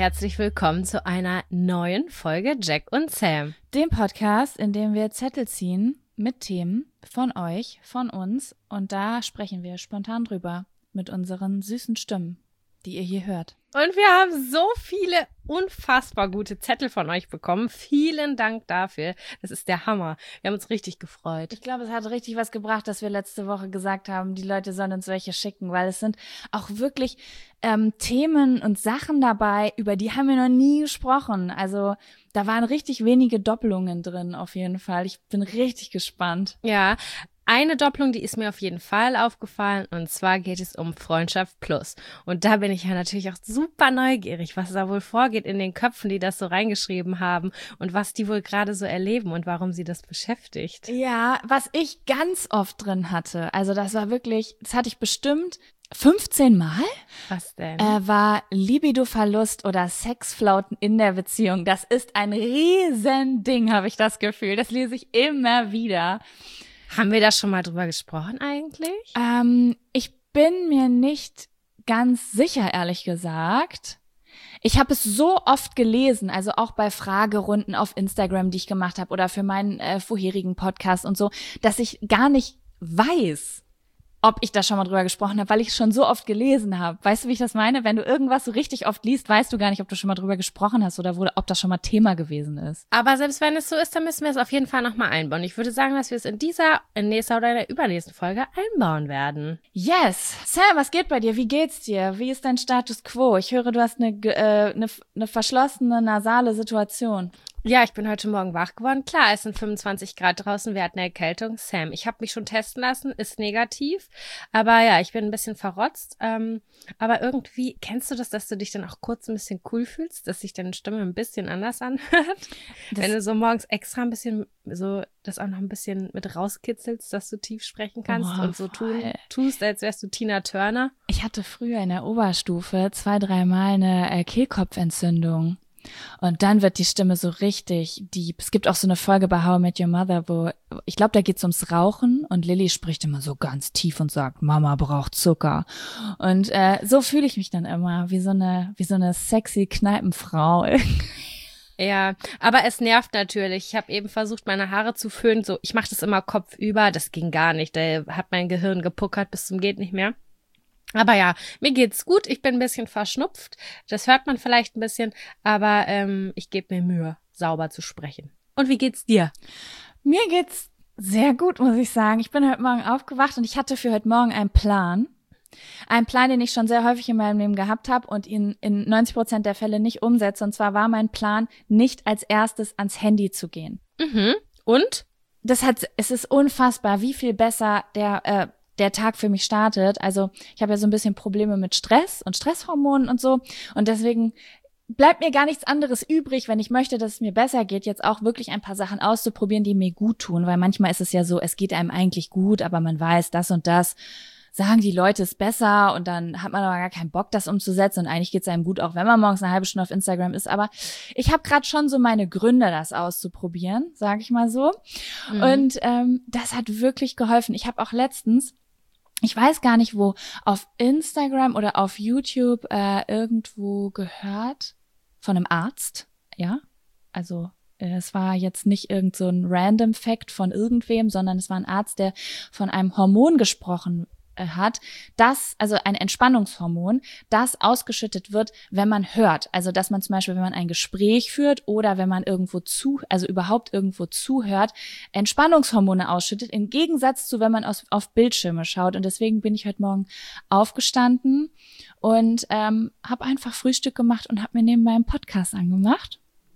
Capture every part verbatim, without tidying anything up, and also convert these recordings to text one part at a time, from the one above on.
herzlich willkommen zu einer neuen Folge Jack und Sam. Dem Podcast, in dem wir Zettel ziehen mit Themen von euch, von uns. Und da sprechen wir spontan drüber mit unseren süßen Stimmen, die ihr hier hört. Und wir haben so viele unfassbar gute Zettel von euch bekommen. Vielen Dank dafür. Das ist der Hammer. Wir haben uns richtig gefreut. Ich glaube, es hat richtig was gebracht, dass wir letzte Woche gesagt haben, die Leute sollen uns welche schicken, weil es sind auch wirklich ähm, Themen und Sachen dabei, über die haben wir noch nie gesprochen. Also da waren richtig wenige Doppelungen drin auf jeden Fall. Ich bin richtig gespannt. Ja, eine Doppelung, die ist mir auf jeden Fall aufgefallen, und zwar geht es um Freundschaft Plus. Und da bin ich ja natürlich auch super neugierig, was da wohl vorgeht in den Köpfen, die das so reingeschrieben haben und was die wohl gerade so erleben und warum sie das beschäftigt. Ja, was ich ganz oft drin hatte, also das war wirklich, das hatte ich bestimmt fünfzehn Mal. Was denn? Äh, war Libido-Verlust oder Sexflauten in der Beziehung. Das ist ein Riesending, habe ich das Gefühl. Das lese ich immer wieder. Haben wir da schon mal drüber gesprochen eigentlich? Ähm, ich bin mir nicht ganz sicher, ehrlich gesagt. Ich habe es so oft gelesen, also auch bei Fragerunden auf Instagram, die ich gemacht habe oder für meinen äh, vorherigen Podcast und so, dass ich gar nicht weiß, ob ich da schon mal drüber gesprochen habe, weil ich es schon so oft gelesen habe. Weißt du, wie ich das meine? Wenn du irgendwas so richtig oft liest, weißt du gar nicht, ob du schon mal drüber gesprochen hast oder wo, ob das schon mal Thema gewesen ist. Aber selbst wenn es so ist, dann müssen wir es auf jeden Fall nochmal einbauen. Ich würde sagen, dass wir es in dieser, in nächster oder in der übernächsten Folge einbauen werden. Yes! Sam, was geht bei dir? Wie geht's dir? Wie ist dein Status quo? Ich höre, du hast eine, äh, eine, eine verschlossene, nasale Situation. Ja, ich bin heute Morgen wach geworden. Klar, es sind fünfundzwanzig Grad draußen, wir hatten eine Erkältung. Sam, ich habe mich schon testen lassen, ist negativ. Aber ja, ich bin ein bisschen verrotzt. Ähm, aber irgendwie, kennst du das, dass du dich dann auch kurz ein bisschen cool fühlst, dass sich deine Stimme ein bisschen anders anhört? Das Wenn du so morgens extra ein bisschen, so das auch noch ein bisschen mit rauskitzelst, dass du tief sprechen kannst oh, und so tun, tust, als wärst du Tina Turner. Ich hatte früher in der Oberstufe zwei, dreimal eine äh, Kehlkopfentzündung. Und dann wird die Stimme so richtig deep. Es gibt auch so eine Folge bei How I Met Your Mother, wo, ich glaube, da geht's ums Rauchen und Lily spricht immer so ganz tief und sagt, Mama braucht Zucker. Und äh, so fühle ich mich dann immer, wie so eine, wie so eine sexy Kneipenfrau. Ja, aber es nervt natürlich. Ich habe eben versucht, meine Haare zu föhnen. So, ich mache das immer kopfüber. Das ging gar nicht. Da hat mein Gehirn gepuckert bis zum geht nicht mehr. Aber ja, mir geht's gut. Ich bin ein bisschen verschnupft. Das hört man vielleicht ein bisschen, aber ähm, ich gebe mir Mühe, sauber zu sprechen. Und wie geht's dir? Mir geht's sehr gut, muss ich sagen. Ich bin heute Morgen aufgewacht und ich hatte für heute Morgen einen Plan. Einen Plan, den ich schon sehr häufig in meinem Leben gehabt habe und ihn in neunzig Prozent der Fälle nicht umsetze. Und zwar war mein Plan, nicht als erstes ans Handy zu gehen. Mhm. Und? Das hat, es ist unfassbar, wie viel besser der äh, der Tag für mich startet. Also ich habe ja so ein bisschen Probleme mit Stress und Stresshormonen und so. Und deswegen bleibt mir gar nichts anderes übrig, wenn ich möchte, dass es mir besser geht, jetzt auch wirklich ein paar Sachen auszuprobieren, die mir gut tun. Weil manchmal ist es ja so, es geht einem eigentlich gut, aber man weiß, das und das sagen die Leute ist besser und dann hat man aber gar keinen Bock, das umzusetzen. Und eigentlich geht es einem gut, auch wenn man morgens eine halbe Stunde auf Instagram ist. Aber ich habe gerade schon so meine Gründe, das auszuprobieren, sage ich mal so. Mhm. Und ähm, das hat wirklich geholfen. Ich habe auch letztens, ich weiß gar nicht wo, auf Instagram oder auf YouTube äh, irgendwo gehört von einem Arzt, ja, also äh, es war jetzt nicht irgend so ein random Fact von irgendwem, sondern es war ein Arzt, der von einem Hormon gesprochen hat, das, also ein Entspannungshormon, das ausgeschüttet wird, wenn man hört. Also, dass man zum Beispiel, wenn man ein Gespräch führt oder wenn man irgendwo zu, also überhaupt irgendwo zuhört, Entspannungshormone ausschüttet, im Gegensatz zu, wenn man aus, auf Bildschirme schaut. Und deswegen bin ich heute Morgen aufgestanden und ähm, habe einfach Frühstück gemacht und habe mir nebenbei einen Podcast angemacht.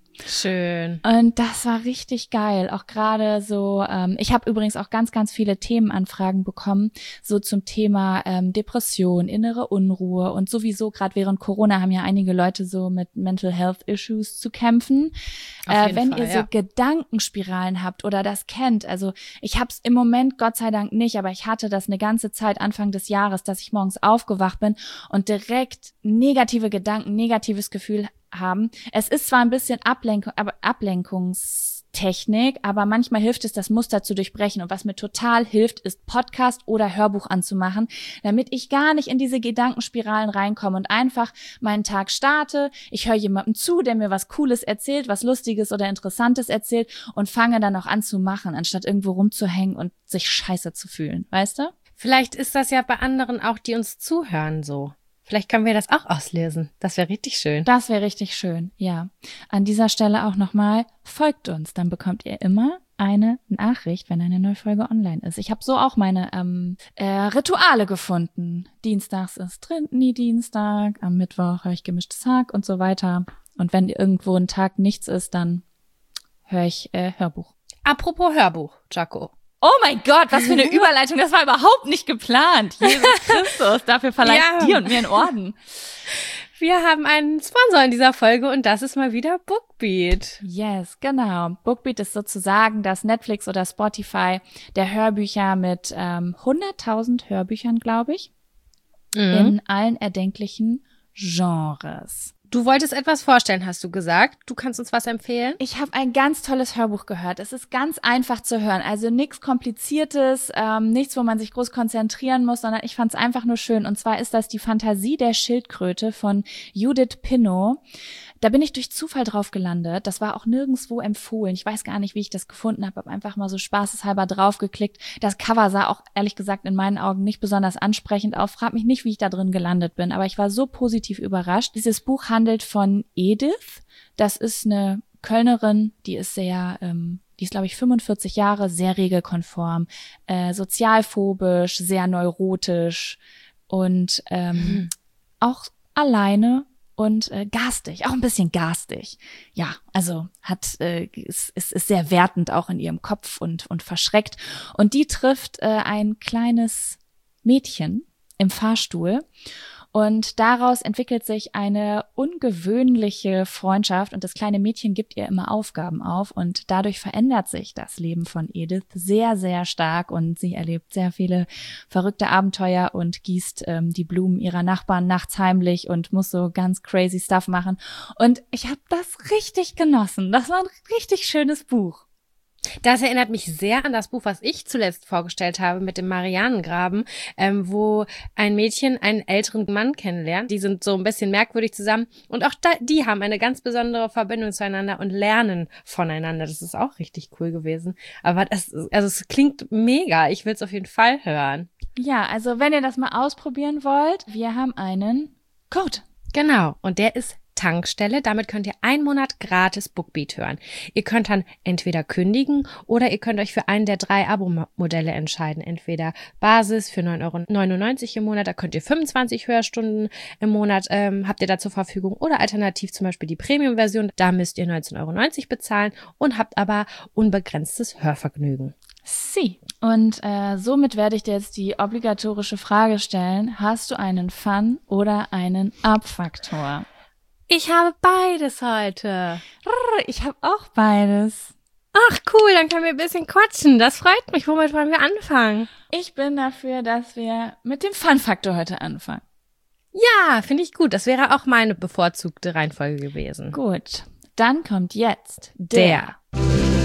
Schön. Und das war richtig geil. Auch gerade so, ähm, ich habe übrigens auch ganz, ganz viele Themenanfragen bekommen, so zum Thema ähm, Depression, innere Unruhe und sowieso gerade während Corona haben ja einige Leute so mit Mental Health Issues zu kämpfen. Äh, wenn Fall, ihr so ja. Gedankenspiralen habt oder das kennt, also ich habe es im Moment Gott sei Dank nicht, aber ich hatte das eine ganze Zeit Anfang des Jahres, dass ich morgens aufgewacht bin und direkt negative Gedanken, negatives Gefühl haben. Es ist zwar ein bisschen Ablenkung, aber Ablenkungs Technik, aber manchmal hilft es, das Muster zu durchbrechen. Und was mir total hilft, ist Podcast oder Hörbuch anzumachen, damit ich gar nicht in diese Gedankenspiralen reinkomme und einfach meinen Tag starte. Ich höre jemandem zu, der mir was Cooles erzählt, was Lustiges oder Interessantes erzählt und fange dann auch an zu machen, anstatt irgendwo rumzuhängen und sich scheiße zu fühlen, weißt du? Vielleicht ist das ja bei anderen auch, die uns zuhören, so. Vielleicht können wir das auch auslösen. Das wäre richtig schön. Das wäre richtig schön, ja. An dieser Stelle auch nochmal, folgt uns, dann bekommt ihr immer eine Nachricht, wenn eine neue Folge online ist. Ich habe so auch meine ähm, äh, Rituale gefunden. Dienstags ist Trintni-Dienstag, am Mittwoch höre ich gemischtes Hack und so weiter. Und wenn irgendwo ein Tag nichts ist, dann höre ich äh, Hörbuch. Apropos Hörbuch, Jaco. Oh mein Gott, was für eine Überleitung. Das war überhaupt nicht geplant. Jesus Christus, dafür verleiht ja. dir und mir einen Orden. Wir haben einen Sponsor in dieser Folge und das ist mal wieder Bookbeat. Yes, genau. Bookbeat ist sozusagen das Netflix oder Spotify der Hörbücher mit ähm, hunderttausend Hörbüchern, glaube ich, mhm. in allen erdenklichen Genres. Du wolltest etwas vorstellen, hast du gesagt. Du kannst uns was empfehlen? Ich habe ein ganz tolles Hörbuch gehört. Es ist ganz einfach zu hören. Also nichts Kompliziertes, ähm, nichts, wo man sich groß konzentrieren muss, sondern ich fand es einfach nur schön. Und zwar ist das Die Fantasie der Schildkröte von Judith Pinnow. Da bin ich durch Zufall drauf gelandet. Das war auch nirgendwo empfohlen. Ich weiß gar nicht, wie ich das gefunden habe. Habe einfach mal so spaßeshalber draufgeklickt. Das Cover sah auch ehrlich gesagt in meinen Augen nicht besonders ansprechend aus. Frag mich nicht, wie ich da drin gelandet bin. Aber ich war so positiv überrascht. Dieses Buch handelt von Edith. Das ist eine Kölnerin, die ist sehr, ähm, die ist glaube ich fünfundvierzig Jahre, sehr regelkonform, äh, sozialphobisch, sehr neurotisch und ähm, hm. auch alleine. Und äh, garstig, auch ein bisschen garstig. Ja, also hat äh, ist, ist, ist sehr wertend auch in ihrem Kopf und und verschreckt. Und die trifft äh, ein kleines Mädchen im Fahrstuhl. Und daraus entwickelt sich eine ungewöhnliche Freundschaft und das kleine Mädchen gibt ihr immer Aufgaben auf und dadurch verändert sich das Leben von Edith sehr, sehr stark und sie erlebt sehr viele verrückte Abenteuer und gießt ähm, die Blumen ihrer Nachbarn nachts heimlich und muss so ganz crazy Stuff machen. Und ich habe das richtig genossen. Das war ein richtig schönes Buch. Das erinnert mich sehr an das Buch, was ich zuletzt vorgestellt habe mit dem Marianengraben, ähm, wo ein Mädchen einen älteren Mann kennenlernt. Die sind so ein bisschen merkwürdig zusammen und auch da, die haben eine ganz besondere Verbindung zueinander und lernen voneinander. Das ist auch richtig cool gewesen. Aber das, also es klingt mega. Ich will es auf jeden Fall hören. Ja, also wenn ihr das mal ausprobieren wollt, wir haben einen Code. Genau. Und der ist Tankstelle. Damit könnt ihr einen Monat gratis Bookbeat hören. Ihr könnt dann entweder kündigen oder ihr könnt euch für einen der drei Abo-Modelle entscheiden. Entweder Basis für neun Euro neunundneunzig im Monat, da könnt ihr fünfundzwanzig Hörstunden im Monat ähm, habt ihr da zur Verfügung oder alternativ zum Beispiel die Premium-Version. Da müsst ihr neunzehn Euro neunzig bezahlen und habt aber unbegrenztes Hörvergnügen. Sie. Und äh, somit werde ich dir jetzt die obligatorische Frage stellen. Hast du einen Fun- oder einen Up-Faktor? Ich habe beides heute. Ich habe auch beides. Ach cool, dann können wir ein bisschen quatschen. Das freut mich. Womit wollen wir anfangen? Ich bin dafür, dass wir mit dem Fun-Faktor heute anfangen. Ja, finde ich gut. Das wäre auch meine bevorzugte Reihenfolge gewesen. Gut, dann kommt jetzt der, der.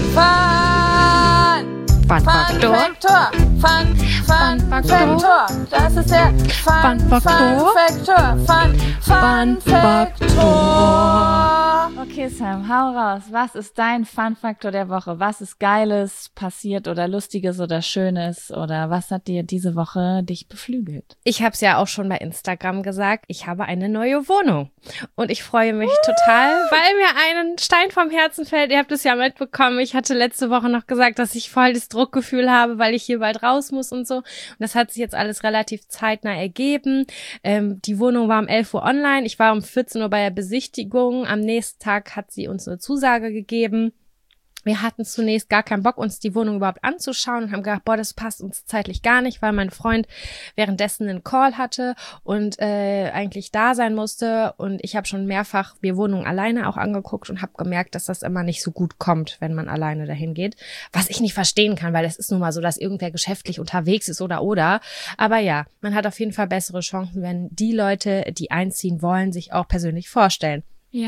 Fun! Fun-Faktor. Fun, Fun, Faktor. Das ist der Fun, Faktor. Fun, Fun, Faktor. Okay, Sam, hau raus. Was ist dein Fun-Faktor der Woche? Was ist Geiles passiert oder Lustiges oder Schönes? Oder was hat dir diese Woche dich beflügelt? Ich habe es ja auch schon bei Instagram gesagt. Ich habe eine neue Wohnung. Und ich freue mich total, weil mir ein Stein vom Herzen fällt. Ihr habt es ja mitbekommen. Ich hatte letzte Woche noch gesagt, dass ich voll das Druckgefühl habe, weil ich hier bald raus muss und so. Und das hat sich jetzt alles relativ zeitnah ergeben. Ähm, die Wohnung war um elf Uhr online. Ich war um vierzehn Uhr bei der Besichtigung. Am nächsten Tag hat sie uns eine Zusage gegeben. Wir hatten zunächst gar keinen Bock, uns die Wohnung überhaupt anzuschauen und haben gedacht, boah, das passt uns zeitlich gar nicht, weil mein Freund währenddessen einen Call hatte und äh, eigentlich da sein musste. Und ich habe schon mehrfach mir Wohnungen alleine auch angeguckt und habe gemerkt, dass das immer nicht so gut kommt, wenn man alleine dahin geht. Was ich nicht verstehen kann, weil es ist nun mal so, dass irgendwer geschäftlich unterwegs ist oder oder. Aber ja, man hat auf jeden Fall bessere Chancen, wenn die Leute, die einziehen wollen, sich auch persönlich vorstellen. Ja.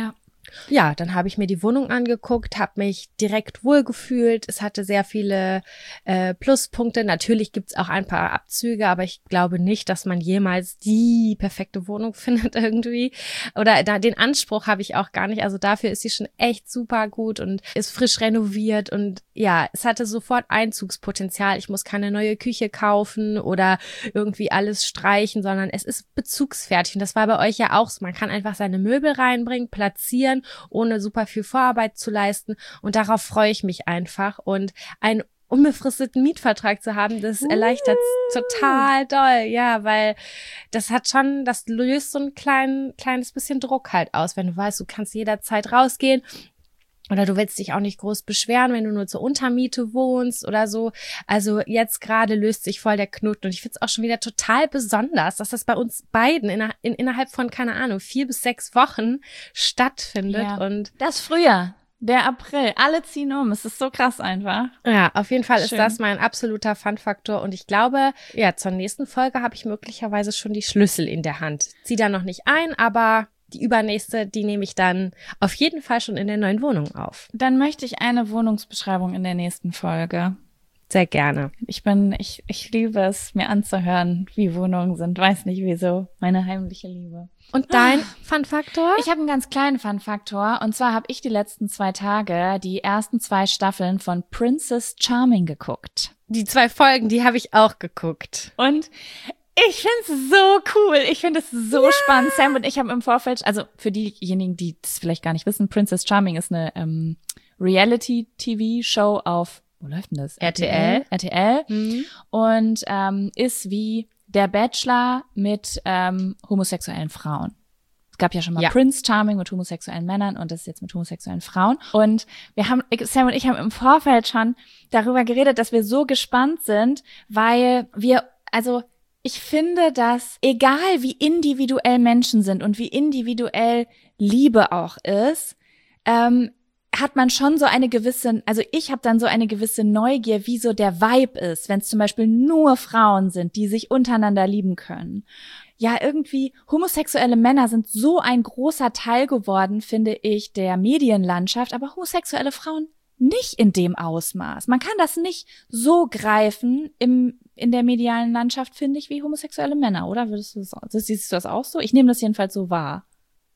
Ja, dann habe ich mir die Wohnung angeguckt, habe mich direkt wohlgefühlt. Es hatte sehr viele äh, Pluspunkte. Natürlich gibt's auch ein paar Abzüge, aber ich glaube nicht, dass man jemals die perfekte Wohnung findet irgendwie. Oder da, den Anspruch habe ich auch gar nicht. Also dafür ist sie schon echt super gut und ist frisch renoviert. Und ja, es hatte sofort Einzugspotenzial. Ich muss keine neue Küche kaufen oder irgendwie alles streichen, sondern es ist bezugsfertig. Und das war bei euch ja auch so. Man kann einfach seine Möbel reinbringen, platzieren, ohne super viel Vorarbeit zu leisten. Und darauf freue ich mich einfach. Und einen unbefristeten Mietvertrag zu haben, das erleichtert uh. total doll. Ja, weil das hat schon, das löst so ein klein, kleines bisschen Druck halt aus, wenn du weißt, du kannst jederzeit rausgehen. Oder du willst dich auch nicht groß beschweren, wenn du nur zur Untermiete wohnst oder so. Also jetzt gerade löst sich voll der Knoten. Und ich finde es auch schon wieder total besonders, dass das bei uns beiden in, in, innerhalb von, keine Ahnung, vier bis sechs Wochen stattfindet. Ja. Und das Frühjahr, der April, alle ziehen um. Es ist so krass einfach. Ja, auf jeden Fall Schön. Ist das mein absoluter Fun-Faktor. Und ich glaube, ja, zur nächsten Folge habe ich möglicherweise schon die Schlüssel in der Hand. Zieh da noch nicht ein, aber die übernächste, die nehme ich dann auf jeden Fall schon in der neuen Wohnung auf. Dann möchte ich eine Wohnungsbeschreibung in der nächsten Folge. Sehr gerne. Ich bin, ich, ich liebe es, mir anzuhören, wie Wohnungen sind. Weiß nicht wieso. Meine heimliche Liebe. Und dein Fun-Faktor? Ich habe einen ganz kleinen Fun-Faktor. Und zwar habe ich die letzten zwei Tage die ersten zwei Staffeln von Princess Charming geguckt. Die zwei Folgen, die habe ich auch geguckt. Und ich finde es so cool. Ich finde es so ja. spannend. Sam und ich haben im Vorfeld, also für diejenigen, die das vielleicht gar nicht wissen, Princess Charming ist eine ähm, Reality-T V-Show auf, wo läuft denn das? R T L. R T L. Mhm. Und ähm, ist wie der Bachelor mit ähm, homosexuellen Frauen. Es gab ja schon mal ja. Prince Charming mit homosexuellen Männern und das ist jetzt mit homosexuellen Frauen. Und wir haben, Sam und ich haben im Vorfeld schon darüber geredet, dass wir so gespannt sind, weil wir, also ich finde, dass egal wie individuell Menschen sind und wie individuell Liebe auch ist, ähm, hat man schon so eine gewisse, also ich habe dann so eine gewisse Neugier, wie so der Vibe ist, wenn es zum Beispiel nur Frauen sind, die sich untereinander lieben können. Ja, irgendwie homosexuelle Männer sind so ein großer Teil geworden, finde ich, der Medienlandschaft, aber homosexuelle Frauen nicht in dem Ausmaß. Man kann das nicht so greifen im in der medialen Landschaft, finde ich, wie homosexuelle Männer, oder? Würdest du das, siehst du das auch so? Ich nehme das jedenfalls so wahr.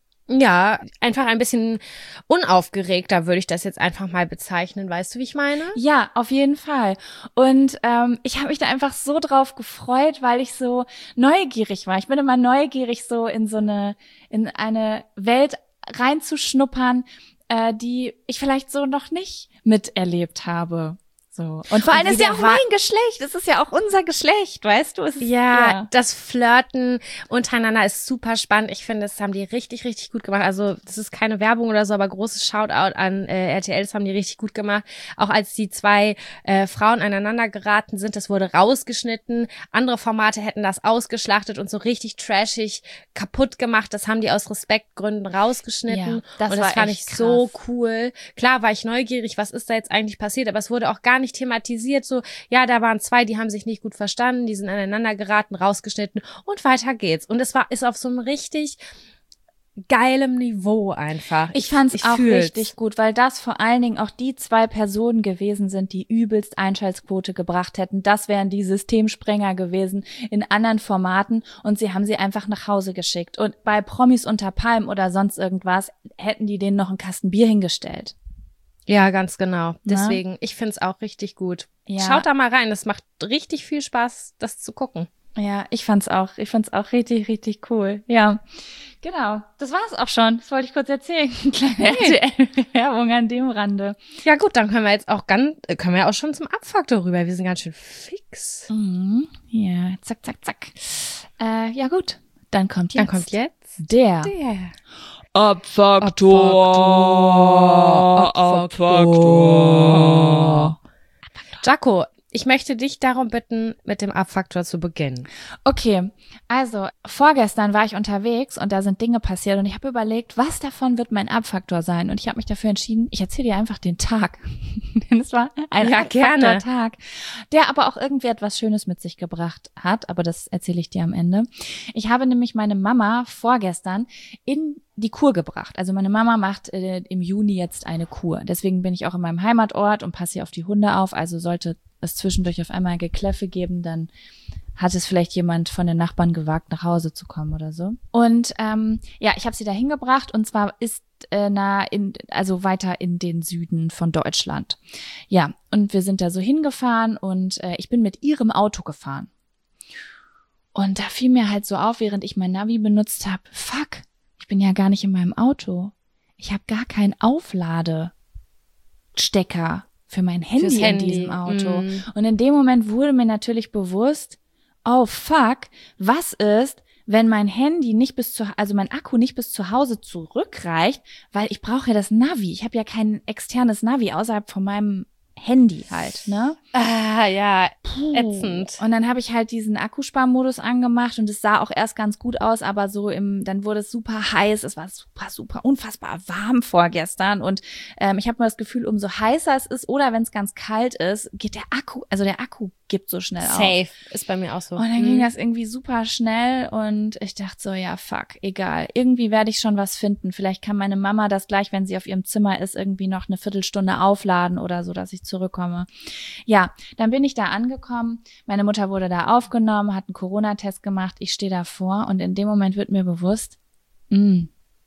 Ja, einfach ein bisschen unaufgeregter würde ich das jetzt einfach mal bezeichnen. Weißt du, wie ich meine? Ja, auf jeden Fall. Und ähm, ich habe mich da einfach so drauf gefreut, weil ich so neugierig war. Ich bin immer neugierig, so in so eine, in eine Welt reinzuschnuppern, äh, die ich vielleicht so noch nicht miterlebt habe. So. Und vor allem ist ja auch mein Geschlecht, es ist ja auch unser Geschlecht, weißt du? Es ist, ja, ja, das Flirten untereinander ist super spannend. Ich finde, das haben die richtig, richtig gut gemacht. Also das ist keine Werbung oder so, aber großes Shoutout an äh, R T L, das haben die richtig gut gemacht. Auch als die zwei äh, Frauen aneinander geraten sind, das wurde rausgeschnitten. Andere Formate hätten das ausgeschlachtet und so richtig trashig kaputt gemacht. Das haben die aus Respektgründen rausgeschnitten. Ja, das und das war fand echt ich krass. so cool. Klar war ich neugierig, was ist da jetzt eigentlich passiert, aber es wurde auch gar nicht thematisiert, so, ja, da waren zwei, die haben sich nicht gut verstanden, die sind aneinander geraten, rausgeschnitten und weiter geht's. Und es war, ist auf so einem richtig geilem Niveau einfach. Ich fand's ich auch fühl's. richtig gut, weil das vor allen Dingen auch die zwei Personen gewesen sind, die übelst Einschaltquote gebracht hätten. Das wären die Systemsprenger gewesen in anderen Formaten und sie haben sie einfach nach Hause geschickt. Und bei Promis unter Palmen oder sonst irgendwas hätten die denen noch einen Kasten Bier hingestellt. Ja, ganz genau. Na? Deswegen, ich find's auch richtig gut. Ja. Schaut da mal rein, es macht richtig viel Spaß, das zu gucken. Ja, ich fand's auch, ich fand's auch richtig, richtig cool. Ja, genau. Das war's auch schon. Das wollte ich kurz erzählen. Kleine Hey. R T L-Werbung an dem Rande. Ja gut, dann können wir jetzt auch ganz, äh, können wir auch schon zum Abfaktor rüber. Wir sind ganz schön fix. Mhm. Ja, zack, zack, zack. Äh, ja gut, dann kommt jetzt. Dann kommt jetzt der. der. Abfaktor. Abfaktor. Jaco, ich möchte dich darum bitten, mit dem Abfaktor zu beginnen. Okay, also vorgestern war ich unterwegs und da sind Dinge passiert und ich habe überlegt, was davon wird mein Abfaktor sein? Und ich habe mich dafür entschieden, ich erzähle dir einfach den Tag. Denn es war ein Ja, gerne. Abfaktor-Tag, der aber auch irgendwie etwas Schönes mit sich gebracht hat, aber das erzähle ich dir am Ende. Ich habe nämlich meine Mama vorgestern in die Kur gebracht. Also meine Mama macht äh, im Juni jetzt eine Kur. Deswegen bin ich auch in meinem Heimatort und passe hier auf die Hunde auf. Also sollte es zwischendurch auf einmal Gekläffe geben, dann hat es vielleicht jemand von den Nachbarn gewagt, nach Hause zu kommen oder so. Und ähm, ja, ich habe sie da hingebracht und zwar ist äh, nah in, also weiter in den Süden von Deutschland. Ja, und wir sind da so hingefahren und äh, ich bin mit ihrem Auto gefahren. Und da fiel mir halt so auf, während ich mein Navi benutzt habe, fuck, ich bin ja gar nicht in meinem Auto. Ich habe gar keinen Aufladestecker für mein Handy, Fürs Handy in diesem Auto. Mm. Und in dem Moment wurde mir natürlich bewusst, oh fuck, was ist, wenn mein Handy nicht bis zu, also mein Akku nicht bis zu Hause zurückreicht, weil ich brauche ja das Navi. Ich habe ja kein externes Navi außerhalb von meinem Handy halt, ne? Ah, ja, Puh. ätzend. Und dann habe ich halt diesen Akkusparmodus angemacht und es sah auch erst ganz gut aus, aber so im, dann wurde es super heiß, es war super, super, unfassbar warm vorgestern und ähm, ich habe mal das Gefühl, umso heißer es ist oder wenn es ganz kalt ist, geht der Akku, also der Akku gibt so schnell auf. Safe, ist bei mir auch so. Und dann Mhm. ging das irgendwie super schnell und ich dachte so, ja, fuck, egal. Irgendwie werde ich schon was finden. Vielleicht kann meine Mama das gleich, wenn sie auf ihrem Zimmer ist, irgendwie noch eine Viertelstunde aufladen oder so, dass ich zurückkomme. Ja, dann bin ich da angekommen. Meine Mutter wurde da aufgenommen, hat einen Corona-Test gemacht. Ich stehe davor und in dem Moment wird mir bewusst, mh,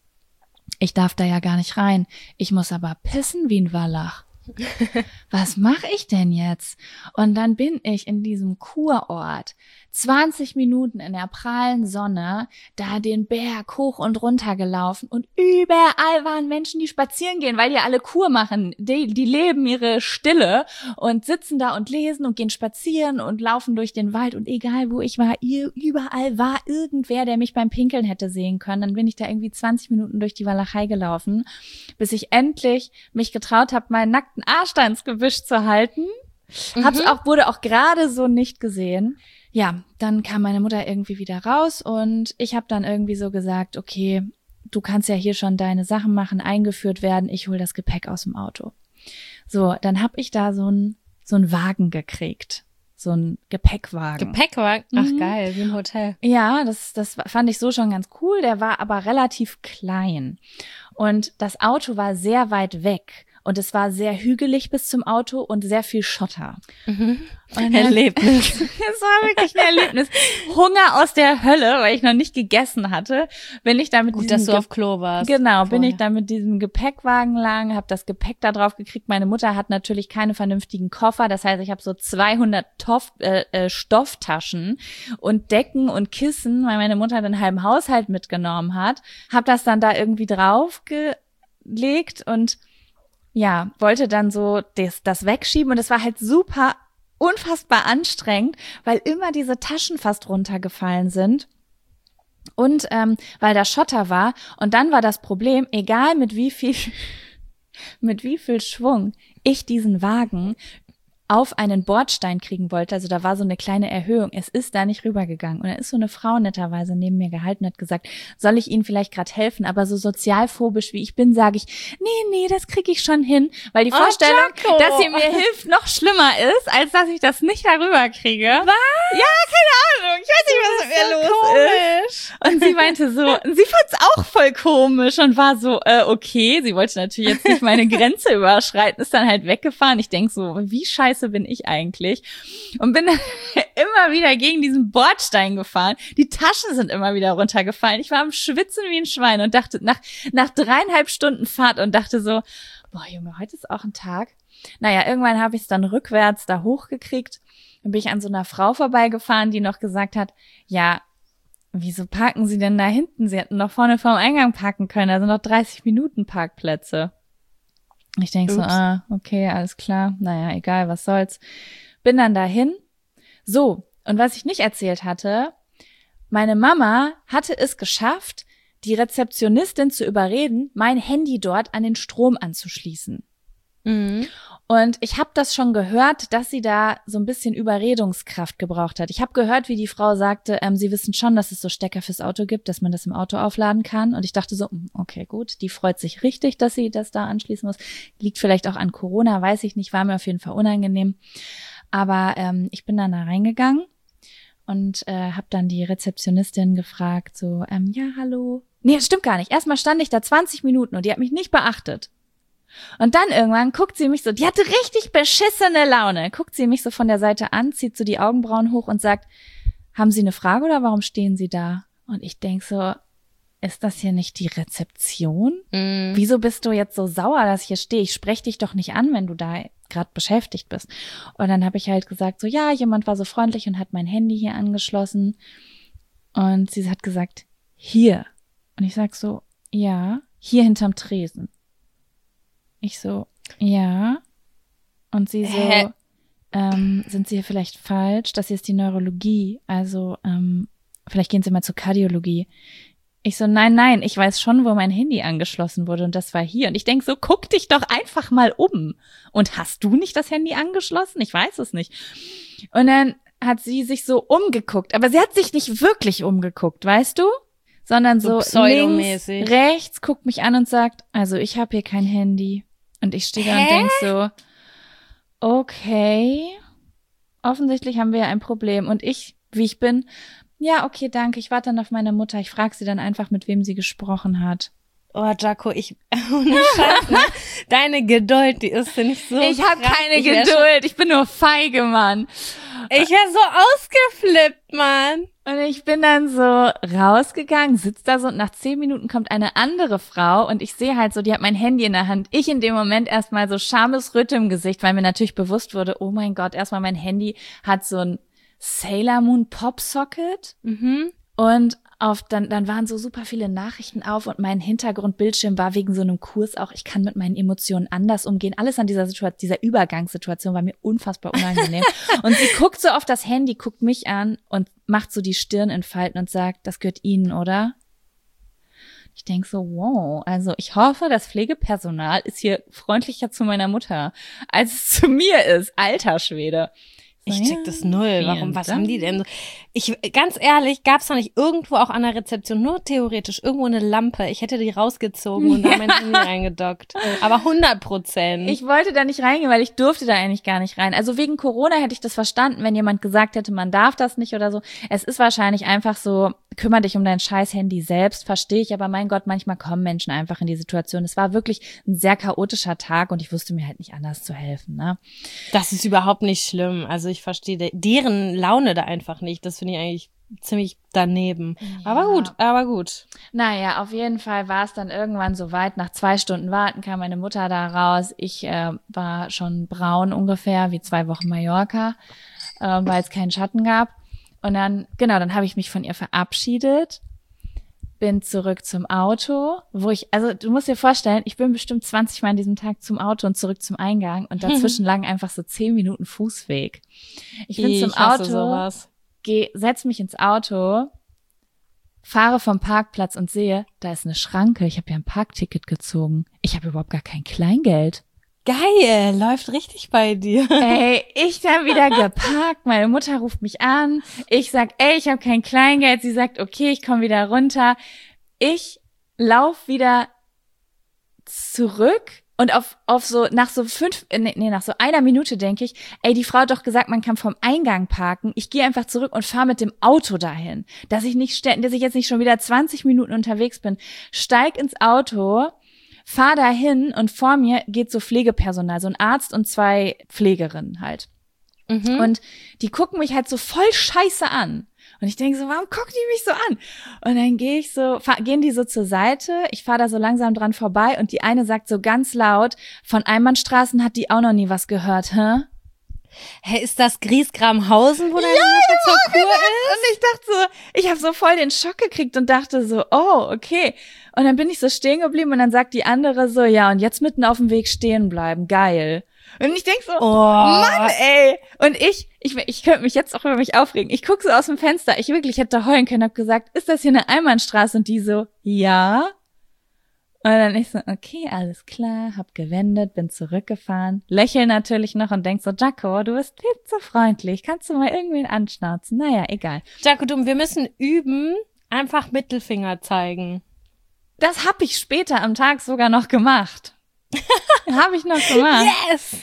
ich darf da ja gar nicht rein. Ich muss aber pissen wie ein Wallach. Was mache ich denn jetzt? Und dann bin ich in diesem Kurort zwanzig Minuten in der prallen Sonne da den Berg hoch und runter gelaufen und überall waren Menschen, die spazieren gehen, weil die alle Kur machen. Die, die leben ihre Stille und sitzen da und lesen und gehen spazieren und laufen durch den Wald und egal wo ich war, überall war irgendwer, der mich beim Pinkeln hätte sehen können. Dann bin ich da irgendwie zwanzig Minuten durch die Walachei gelaufen, bis ich endlich mich getraut habe, meinen nackten Arsch da ins Gebüsch zu halten. Mhm. Hab's auch, wurde auch gerade so nicht gesehen. Ja, dann kam meine Mutter irgendwie wieder raus und ich habe dann irgendwie so gesagt, okay, du kannst ja hier schon deine Sachen machen, eingeführt werden, ich hol das Gepäck aus dem Auto. So, dann habe ich da so ein so ein Wagen gekriegt, so ein Gepäckwagen. Gepäckwagen? Ach Mhm. geil, wie im Hotel. Ja, das das fand ich so schon ganz cool, der war aber relativ klein und das Auto war sehr weit weg. Und es war sehr hügelig bis zum Auto und sehr viel Schotter. Mhm. Und Erlebnis. Es war wirklich ein Erlebnis. Hunger aus der Hölle, weil ich noch nicht gegessen hatte. Bin ich da mit Gut, diesem dass du Ge- auf Klo warst. Genau, bin vorher. ich da mit diesem Gepäckwagen lang, habe das Gepäck da drauf gekriegt. Meine Mutter hat natürlich keine vernünftigen Koffer. Das heißt, ich habe so zweihundert Toff, äh, äh, Stofftaschen und Decken und Kissen, weil meine Mutter den halben Haushalt mitgenommen hat. Habe das dann da irgendwie draufgelegt und ja, wollte dann so das, das wegschieben und es war halt super unfassbar anstrengend, weil immer diese Taschen fast runtergefallen sind und ähm, weil da Schotter war und dann war das Problem, egal mit wie viel mit wie viel Schwung ich diesen Wagen auf einen Bordstein kriegen wollte, also da war so eine kleine Erhöhung, es ist da nicht rübergegangen. Und da ist so eine Frau netterweise neben mir gehalten und hat gesagt, soll ich Ihnen vielleicht gerade helfen? Aber so sozialphobisch wie ich bin, sage ich, nee, nee, das kriege ich schon hin. Weil die Oh, Vorstellung, Jaco. dass sie mir hilft, noch schlimmer ist, als dass ich das nicht darüber kriege. Was? Ja, keine Ahnung, ich weiß nicht, was mit mir los ist. Und sie meinte so, sie fand's auch voll komisch und war so, äh, okay, sie wollte natürlich jetzt nicht meine Grenze überschreiten, ist dann halt weggefahren. Ich denk so, wie scheiße bin ich eigentlich? Und bin dann immer wieder gegen diesen Bordstein gefahren. Die Taschen sind immer wieder runtergefallen. Ich war am Schwitzen wie ein Schwein und dachte, nach, nach dreieinhalb Stunden Fahrt und dachte so, boah, Junge, heute ist auch ein Tag. Naja, irgendwann habe ich es dann rückwärts da hochgekriegt. Dann bin ich an so einer Frau vorbeigefahren, die noch gesagt hat, ja, wieso parken Sie denn da hinten? Sie hätten doch vorne vorm Eingang parken können. Da sind noch dreißig Minuten Parkplätze. Ich denke so, ah, okay, alles klar. Naja, egal, was soll's. Bin dann dahin. So, und was ich nicht erzählt hatte, meine Mama hatte es geschafft, die Rezeptionistin zu überreden, mein Handy dort an den Strom anzuschließen. Mhm. Und ich habe das schon gehört, dass sie da so ein bisschen Überredungskraft gebraucht hat. Ich habe gehört, wie die Frau sagte, ähm, sie wissen schon, dass es so Stecker fürs Auto gibt, dass man das im Auto aufladen kann. Und ich dachte so, okay, gut, die freut sich richtig, dass sie das da anschließen muss. Liegt vielleicht auch an Corona, weiß ich nicht, war mir auf jeden Fall unangenehm. Aber ähm, ich bin dann da reingegangen und äh, habe dann die Rezeptionistin gefragt, so, ähm, ja, hallo, Nee, das stimmt gar nicht. Erstmal stand ich da zwanzig Minuten und die hat mich nicht beachtet. Und dann irgendwann guckt sie mich so, die hatte richtig beschissene Laune, guckt sie mich so von der Seite an, zieht so die Augenbrauen hoch und sagt, haben Sie eine Frage oder warum stehen Sie da? Und ich denk so, ist das hier nicht die Rezeption? Mm. Wieso bist du jetzt so sauer, dass ich hier stehe? Ich spreche dich doch nicht an, wenn du da gerade beschäftigt bist. Und dann habe ich halt gesagt, so ja, jemand war so freundlich und hat mein Handy hier angeschlossen. Und sie hat gesagt, hier. Und ich sag so, ja, hier hinterm Tresen. Ich so, ja. Und sie so, Hä? ähm, sind Sie hier vielleicht falsch? Das hier ist die Neurologie. Also, ähm, vielleicht gehen Sie mal zur Kardiologie. Ich so, nein, nein, ich weiß schon, wo mein Handy angeschlossen wurde und das war hier. Und ich denk so, guck dich doch einfach mal um. Und hast du nicht das Handy angeschlossen? Ich weiß es nicht. Und dann hat sie sich so umgeguckt. Aber sie hat sich nicht wirklich umgeguckt, weißt du? Sondern so, so links, rechts, guckt mich an und sagt, also ich habe hier kein Handy. Und ich stehe da Hä? und denk so, okay, offensichtlich haben wir ja ein Problem. Und ich, wie ich bin, ja, okay, danke, ich warte dann auf meine Mutter. Ich frage sie dann einfach, mit wem sie gesprochen hat. Oh, Jaco, ich, ohne Scheiß, ne? Deine Geduld, die ist nicht so Ich habe keine ich Geduld, schon, ich bin nur feige, Mann. Ich wäre so ausgeflippt, Mann. Und ich bin dann so rausgegangen, sitz da so und nach zehn Minuten kommt eine andere Frau und ich sehe halt so, die hat mein Handy in der Hand. Ich in dem Moment erstmal so Schamesröte im Gesicht, weil mir natürlich bewusst wurde, oh mein Gott, erstmal mein Handy hat so ein Sailor Moon Popsocket. Mhm. Und auf dann dann waren so super viele Nachrichten auf und mein Hintergrundbildschirm war wegen so einem Kurs auch, ich kann mit meinen Emotionen anders umgehen. Alles an dieser Situation, dieser Übergangssituation war mir unfassbar unangenehm. Und sie guckt so auf das Handy, guckt mich an und macht so die Stirn in Falten und sagt, das gehört Ihnen, oder? Ich denk so, wow, also ich hoffe, das Pflegepersonal ist hier freundlicher zu meiner Mutter, als es zu mir ist. Alter Schwede. Ich check das null. Warum, was haben die denn? Ich, ganz ehrlich, gab's da nicht irgendwo auch an der Rezeption, nur theoretisch, irgendwo eine Lampe? Ich hätte die rausgezogen und da mein Handy reingedockt. Aber hundert Prozent. Ich wollte da nicht reingehen, weil ich durfte da eigentlich gar nicht rein. Also wegen Corona hätte ich das verstanden, wenn jemand gesagt hätte, man darf das nicht oder so. Es ist wahrscheinlich einfach so, kümmere dich um dein scheiß Handy selbst, verstehe ich. Aber mein Gott, manchmal kommen Menschen einfach in die Situation. Es war wirklich ein sehr chaotischer Tag und ich wusste mir halt nicht anders zu helfen, ne? Das ist überhaupt nicht schlimm. Also ich verstehe de- deren Laune da einfach nicht. Das finde ich eigentlich ziemlich daneben. Ja. Aber gut, aber gut. Naja, auf jeden Fall war es dann irgendwann soweit. Nach zwei Stunden Warten kam meine Mutter da raus. Ich äh, war schon braun ungefähr, wie zwei Wochen Mallorca, äh, weil es keinen Schatten gab. Und dann, genau, dann habe ich mich von ihr verabschiedet, bin zurück zum Auto, wo ich, also du musst dir vorstellen, ich bin bestimmt zwanzig Mal an diesem Tag zum Auto und zurück zum Eingang und dazwischen lagen einfach so zehn Minuten Fußweg. Ich bin ich zum Auto, sowas. geh, setz mich ins Auto, fahre vom Parkplatz und sehe, da ist eine Schranke. Ich habe ja ein Parkticket gezogen. Ich habe überhaupt gar kein Kleingeld. Geil, läuft richtig bei dir. Ey, ich dann wieder geparkt, meine Mutter ruft mich an, ich sag, ey, ich habe kein Kleingeld, sie sagt, okay, ich komme wieder runter. Ich lauf wieder zurück und auf auf so nach so fünf, nee, nee nach so einer Minute denke ich, ey, die Frau hat doch gesagt, man kann vom Eingang parken. Ich gehe einfach zurück und fahre mit dem Auto dahin, dass ich nicht, dass ich jetzt nicht schon wieder zwanzig Minuten unterwegs bin. Steig ins Auto, fahr dahin und vor mir geht so Pflegepersonal, so ein Arzt und zwei Pflegerinnen halt. Mhm. Und die gucken mich halt so voll scheiße an. Und ich denke so, warum gucken die mich so an? Und dann gehe ich so, fahr, gehen die so zur Seite, ich fahre da so langsam dran vorbei und die eine sagt so ganz laut, von Einbahnstraßen hat die auch noch nie was gehört, hä? Hä, ist das Griesgramhausen, wo deine ja, Mutter zur ja, Kur ist? Und ich dachte so, ich habe so voll den Schock gekriegt und dachte so, oh, okay. Und dann bin ich so stehen geblieben und dann sagt die andere so, ja, und jetzt mitten auf dem Weg stehen bleiben, geil. Und ich denk so, oh. Mann, ey. Und ich, ich, ich könnte mich jetzt auch über mich aufregen. Ich gucke so aus dem Fenster, ich wirklich hätte heulen können, hab gesagt, ist das hier eine Einbahnstraße? Und die so, ja. Und dann ich so, okay, alles klar, hab gewendet, bin zurückgefahren, lächel natürlich noch und denk so, Jaco, du bist viel zu freundlich, kannst du mal irgendwen anschnauzen? Naja, egal. Jaco, du, wir müssen üben, einfach Mittelfinger zeigen. Das hab ich später am Tag sogar noch gemacht. Habe ich noch gemacht. Yes!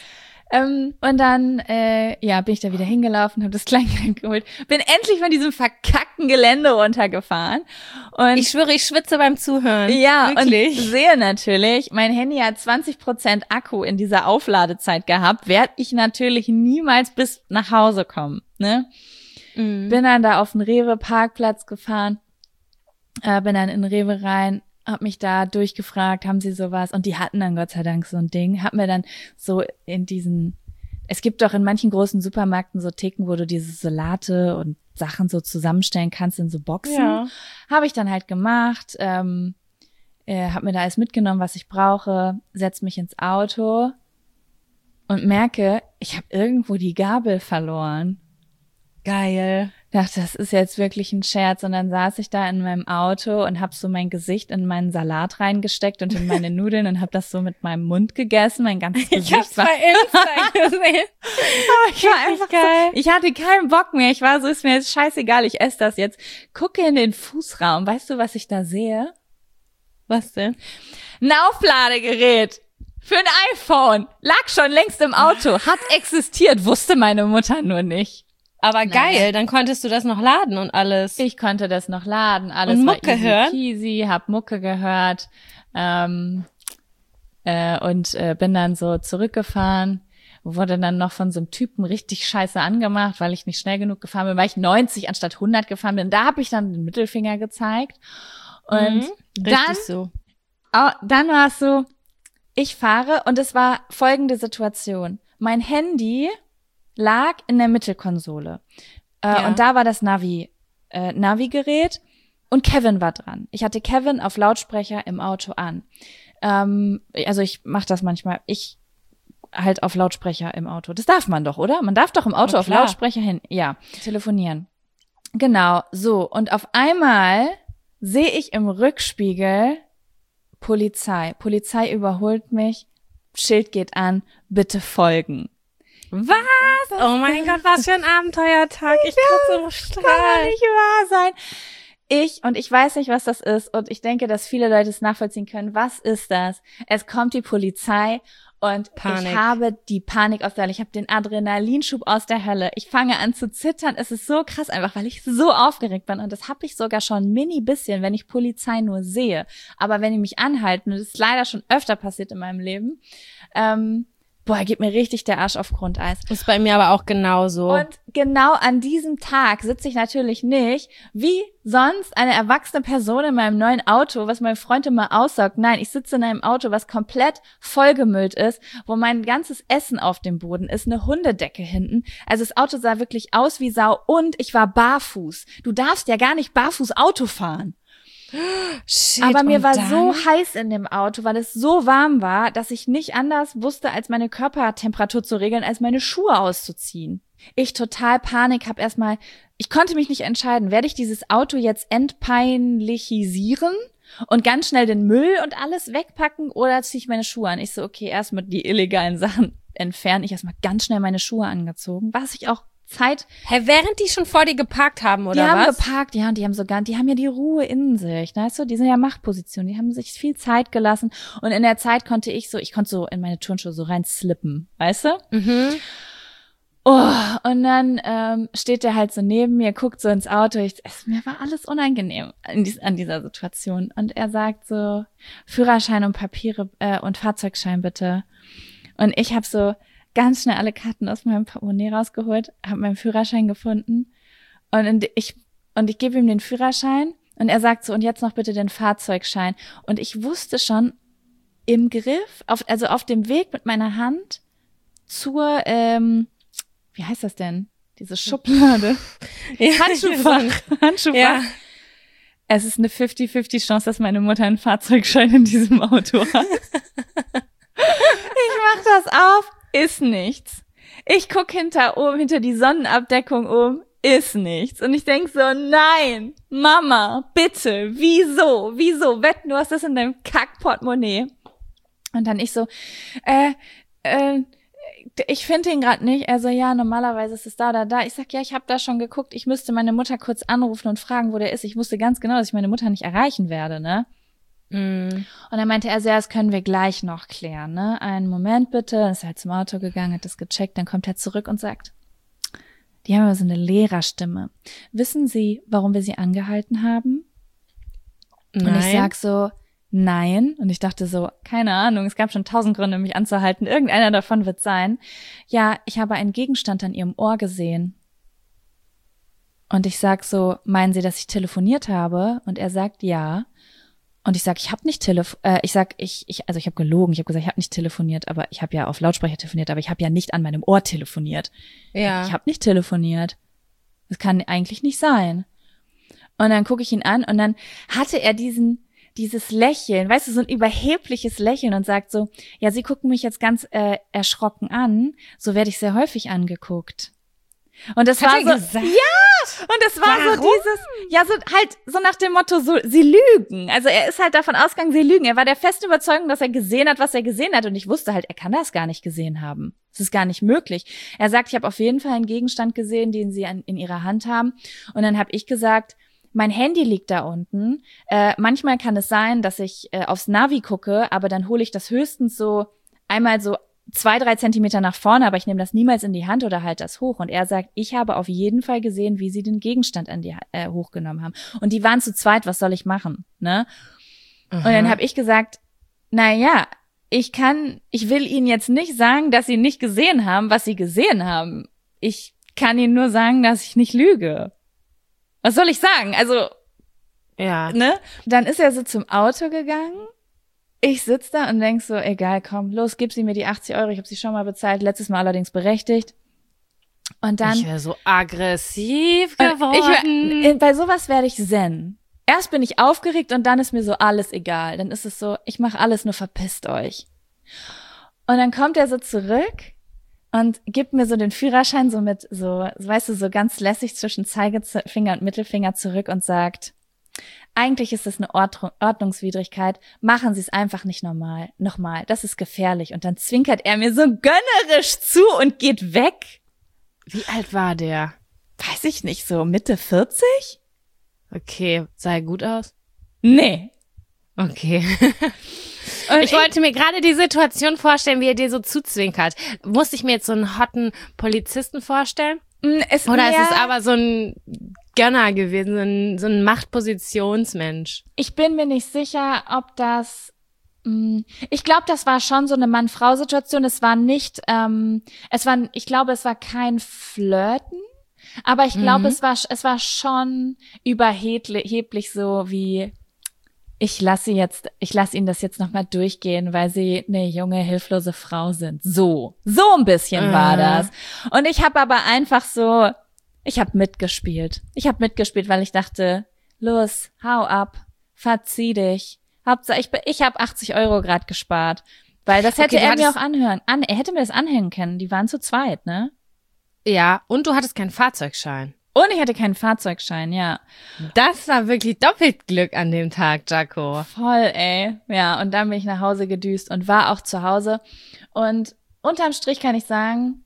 Ähm, und dann, äh, ja, bin ich da wieder hingelaufen, habe das Kleingeld geholt, bin endlich von diesem verkackten Gelände runtergefahren. Und ich schwöre, ich schwitze beim Zuhören. Ja, wirklich. Und sehe natürlich, mein Handy hat zwanzig Prozent Akku in dieser Aufladezeit gehabt, werde ich natürlich niemals bis nach Hause kommen, ne? Mhm. Bin dann da auf den Rewe-Parkplatz gefahren, äh, bin dann in den Rewe rein, hab mich da durchgefragt, haben sie sowas? Und die hatten dann Gott sei Dank so ein Ding. Hab mir dann so in diesen, es gibt doch in manchen großen Supermärkten so Theken, wo du diese Salate und Sachen so zusammenstellen kannst in so Boxen. Ja. Habe ich dann halt gemacht, ähm, äh, hab mir da alles mitgenommen, was ich brauche, setz mich ins Auto und merke, ich habe irgendwo die Gabel verloren. Geil. Ich dachte, das ist jetzt wirklich ein Scherz. Und dann saß ich da in meinem Auto und habe so mein Gesicht in meinen Salat reingesteckt und in meine Nudeln und habe das so mit meinem Mund gegessen. Mein ganzes Gesicht ich hab's war bei Insta gesehen. Aber ich war einfach geil. So, ich hatte keinen Bock mehr. Ich war so, ist mir jetzt scheißegal, ich esse das jetzt. Gucke in den Fußraum. Weißt du, was ich da sehe? Was denn? Ein Aufladegerät. Für ein iPhone. Lag schon längst im Auto. Hat existiert. Wusste meine Mutter nur nicht. Aber Nein. geil, dann konntest du das noch laden und alles. Ich konnte das noch laden, alles und Mucke war easy hören? peasy, hab Mucke gehört ähm, äh, und äh, bin dann so zurückgefahren, wurde dann noch von so einem Typen richtig scheiße angemacht, weil ich nicht schnell genug gefahren bin, weil ich neunzig anstatt hundert gefahren bin. Da habe ich dann den Mittelfinger gezeigt und mhm, dann, so. oh, dann war es so, ich fahre und es war folgende Situation. Mein Handy lag in der Mittelkonsole. Äh, ja. Und da war das Navi, äh, Navigerät und Kevin war dran. Ich hatte Kevin auf Lautsprecher im Auto an. Ähm, also ich mache das manchmal. Ich halt auf Lautsprecher im Auto. Das darf man doch, oder? Man darf doch im Auto oh, auf Lautsprecher hin. Ja, telefonieren. Genau, so. Und auf einmal sehe ich im Rückspiegel Polizei. Polizei überholt mich. Schild geht an. Bitte folgen. Was? Oh mein Gott, was für ein Abenteuertag. Ich kann so strahlen. Kann nicht wahr sein. Ich, und ich weiß nicht, was das ist, und ich denke, dass viele Leute es nachvollziehen können. Was ist das? Es kommt die Polizei und Panik. Ich habe die Panik aus der Hölle. Ich habe den Adrenalinschub aus der Hölle. Ich fange an zu zittern. Es ist so krass einfach, weil ich so aufgeregt bin. Und das habe ich sogar schon ein mini bisschen, wenn ich Polizei nur sehe. Aber wenn die mich anhalten, und das ist leider schon öfter passiert in meinem Leben, ähm, boah, geht mir richtig der Arsch auf Grundeis. Ist bei mir aber auch genauso. Und genau an diesem Tag sitze ich natürlich nicht, wie sonst eine erwachsene Person in meinem neuen Auto, was mein Freund immer aussaugt. Nein, ich sitze in einem Auto, was komplett vollgemüllt ist, wo mein ganzes Essen auf dem Boden ist, eine Hundedecke hinten. Also das Auto sah wirklich aus wie Sau und ich war barfuß. Du darfst ja gar nicht barfuß Auto fahren. Shit, aber mir war dann? so heiß in dem Auto, weil es so warm war, dass ich nicht anders wusste, als meine Körpertemperatur zu regeln, als meine Schuhe auszuziehen. Ich total Panik, hab erstmal, ich konnte mich nicht entscheiden, werde ich dieses Auto jetzt entpeinlichisieren und ganz schnell den Müll und alles wegpacken oder ziehe ich meine Schuhe an? Ich so, okay, erstmal die illegalen Sachen entfernen. Ich erstmal ganz schnell meine Schuhe angezogen, was ich auch Zeit. Hä, während die schon vor dir geparkt haben, oder die was? Die haben geparkt, ja, und die haben sogar, die haben ja die Ruhe in sich, weißt du, die sind ja Machtposition, die haben sich viel Zeit gelassen und in der Zeit konnte ich so, ich konnte so in meine Turnschuhe so rein slippen, weißt du? Mhm. Oh, und dann ähm, steht der halt so neben mir, guckt so ins Auto, ich, es, mir war alles unangenehm an, dies, an dieser Situation und er sagt so, Führerschein und Papiere äh, und Fahrzeugschein bitte und ich habe so ganz schnell alle Karten aus meinem Portemonnaie rausgeholt, habe meinen Führerschein gefunden und ich und ich gebe ihm den Führerschein und er sagt so, und jetzt noch bitte den Fahrzeugschein. Und ich wusste schon im Griff, auf, also auf dem Weg mit meiner Hand zur, ähm, wie heißt das denn? Diese Schublade. Ja, Handschuhfach. Handschuhfach. Ja. Es ist eine fünfzig fünfzig Chance, dass meine Mutter einen Fahrzeugschein in diesem Auto hat. Ich mach das auf. Ist nichts. Ich guck hinter oben, hinter die Sonnenabdeckung oben, ist nichts. Und ich denk so, nein, Mama, bitte, wieso, wieso? Wetten, du hast das in deinem Kack-Portemonnaie. Und dann ich so, äh, äh, ich finde ihn gerade nicht. Er so, ja, normalerweise ist es da oder da. Ich sag, ja, ich habe da schon geguckt. Ich müsste meine Mutter kurz anrufen und fragen, wo der ist. Ich wusste ganz genau, dass ich meine Mutter nicht erreichen werde, ne? Mm. Und dann meinte er so, ja, das können wir gleich noch klären, ne? Einen Moment bitte. Ist halt zum Auto gegangen, hat das gecheckt, dann kommt er zurück und sagt, die haben aber so eine Lehrerstimme. Wissen Sie, warum wir Sie angehalten haben? Nein. Und ich sag so, nein. Und ich dachte so, keine Ahnung, es gab schon tausend Gründe, mich anzuhalten. Irgendeiner davon wird sein. Ja, ich habe einen Gegenstand an Ihrem Ohr gesehen. Und ich sag so, meinen Sie, dass ich telefoniert habe? Und er sagt, ja. Und ich sag, ich habe nicht telefoniert, äh, ich sag, ich, ich, also ich habe gelogen, ich habe gesagt, ich habe nicht telefoniert, aber ich habe ja auf Lautsprecher telefoniert, aber ich habe ja nicht an meinem Ohr telefoniert. Ja. Ich habe nicht telefoniert. Das kann eigentlich nicht sein. Und dann gucke ich ihn an und dann hatte er diesen, dieses Lächeln, weißt du, so ein überhebliches Lächeln und sagt so, ja, Sie gucken mich jetzt ganz äh, erschrocken an, so werde ich sehr häufig angeguckt. Und das Hat war er so, gesagt? ja, und das war Warum? so dieses, ja, so halt so nach dem Motto, so, sie lügen. Also er ist halt davon ausgegangen, sie lügen. Er war der festen Überzeugung, dass er gesehen hat, was er gesehen hat. Und ich wusste halt, er kann das gar nicht gesehen haben. Das ist gar nicht möglich. Er sagt, ich habe auf jeden Fall einen Gegenstand gesehen, den sie an, in ihrer Hand haben. Und dann habe ich gesagt, mein Handy liegt da unten. Äh, manchmal kann es sein, dass ich äh, aufs Navi gucke, aber dann hole ich das höchstens so einmal so zwei, drei Zentimeter nach vorne, aber ich nehme das niemals in die Hand oder halte das hoch. Und er sagt, ich habe auf jeden Fall gesehen, wie sie den Gegenstand an die äh, hochgenommen haben. Und die waren zu zweit, was soll ich machen? Ne? Und dann habe ich gesagt, na ja, ich kann, ich will Ihnen jetzt nicht sagen, dass Sie nicht gesehen haben, was Sie gesehen haben. Ich kann Ihnen nur sagen, dass ich nicht lüge. Was soll ich sagen? Also, Ja. ne? Dann ist er so zum Auto gegangen. Ich sitz da und denk so, egal, komm, los, gib sie mir die achtzig Euro, ich habe sie schon mal bezahlt, letztes Mal allerdings berechtigt. Und dann... Ich wäre so aggressiv und geworden. Ich wär, bei sowas werde ich zen. Erst bin ich aufgeregt und dann ist mir so alles egal. Dann ist es so, ich mache alles, nur verpisst euch. Und dann kommt er so zurück und gibt mir so den Führerschein so mit so, weißt du, so ganz lässig zwischen Zeigefinger und Mittelfinger zurück und sagt, eigentlich ist es eine Ordnung, Ordnungswidrigkeit, machen Sie es einfach nicht normal, nochmal, das ist gefährlich. Und dann zwinkert er mir so gönnerisch zu und geht weg. Wie alt war der? Weiß ich nicht, so Mitte vierzig? Okay, sah er gut aus? Nee. Okay. Und Ich wollte mir gerade die Situation vorstellen, wie er dir so zuzwinkert. Musste ich mir jetzt so einen hotten Polizisten vorstellen? Es, Oder ja, ist es aber so ein Gönner gewesen, so ein, so ein Machtpositionsmensch? Ich bin mir nicht sicher, ob das... Mh, ich glaube, das war schon so eine Mann-Frau-Situation. Es war nicht... Ähm, es war, ich glaube, es war kein Flirten. Aber ich glaube, Mhm. es war es war schon überheblich so wie... Ich lasse jetzt, ich lasse Ihnen das jetzt nochmal durchgehen, weil Sie eine junge, hilflose Frau sind. So, so ein bisschen war Mhm. das. Und ich habe aber einfach so, ich habe mitgespielt. Ich habe mitgespielt, weil ich dachte, los, hau ab, verzieh dich. Hauptsache, ich, ich habe achtzig Euro gerade gespart. Weil das hätte Okay, du er mir auch hattest- anhören. An, er hätte mir das anhängen können. Die waren zu zweit, ne? Ja, und du hattest keinen Fahrzeugschein. Und ich hatte keinen Fahrzeugschein, ja. Das war wirklich doppelt Glück an dem Tag, Jaco. Voll, ey. Ja, und dann bin ich nach Hause gedüst und war auch zu Hause. Und unterm Strich kann ich sagen,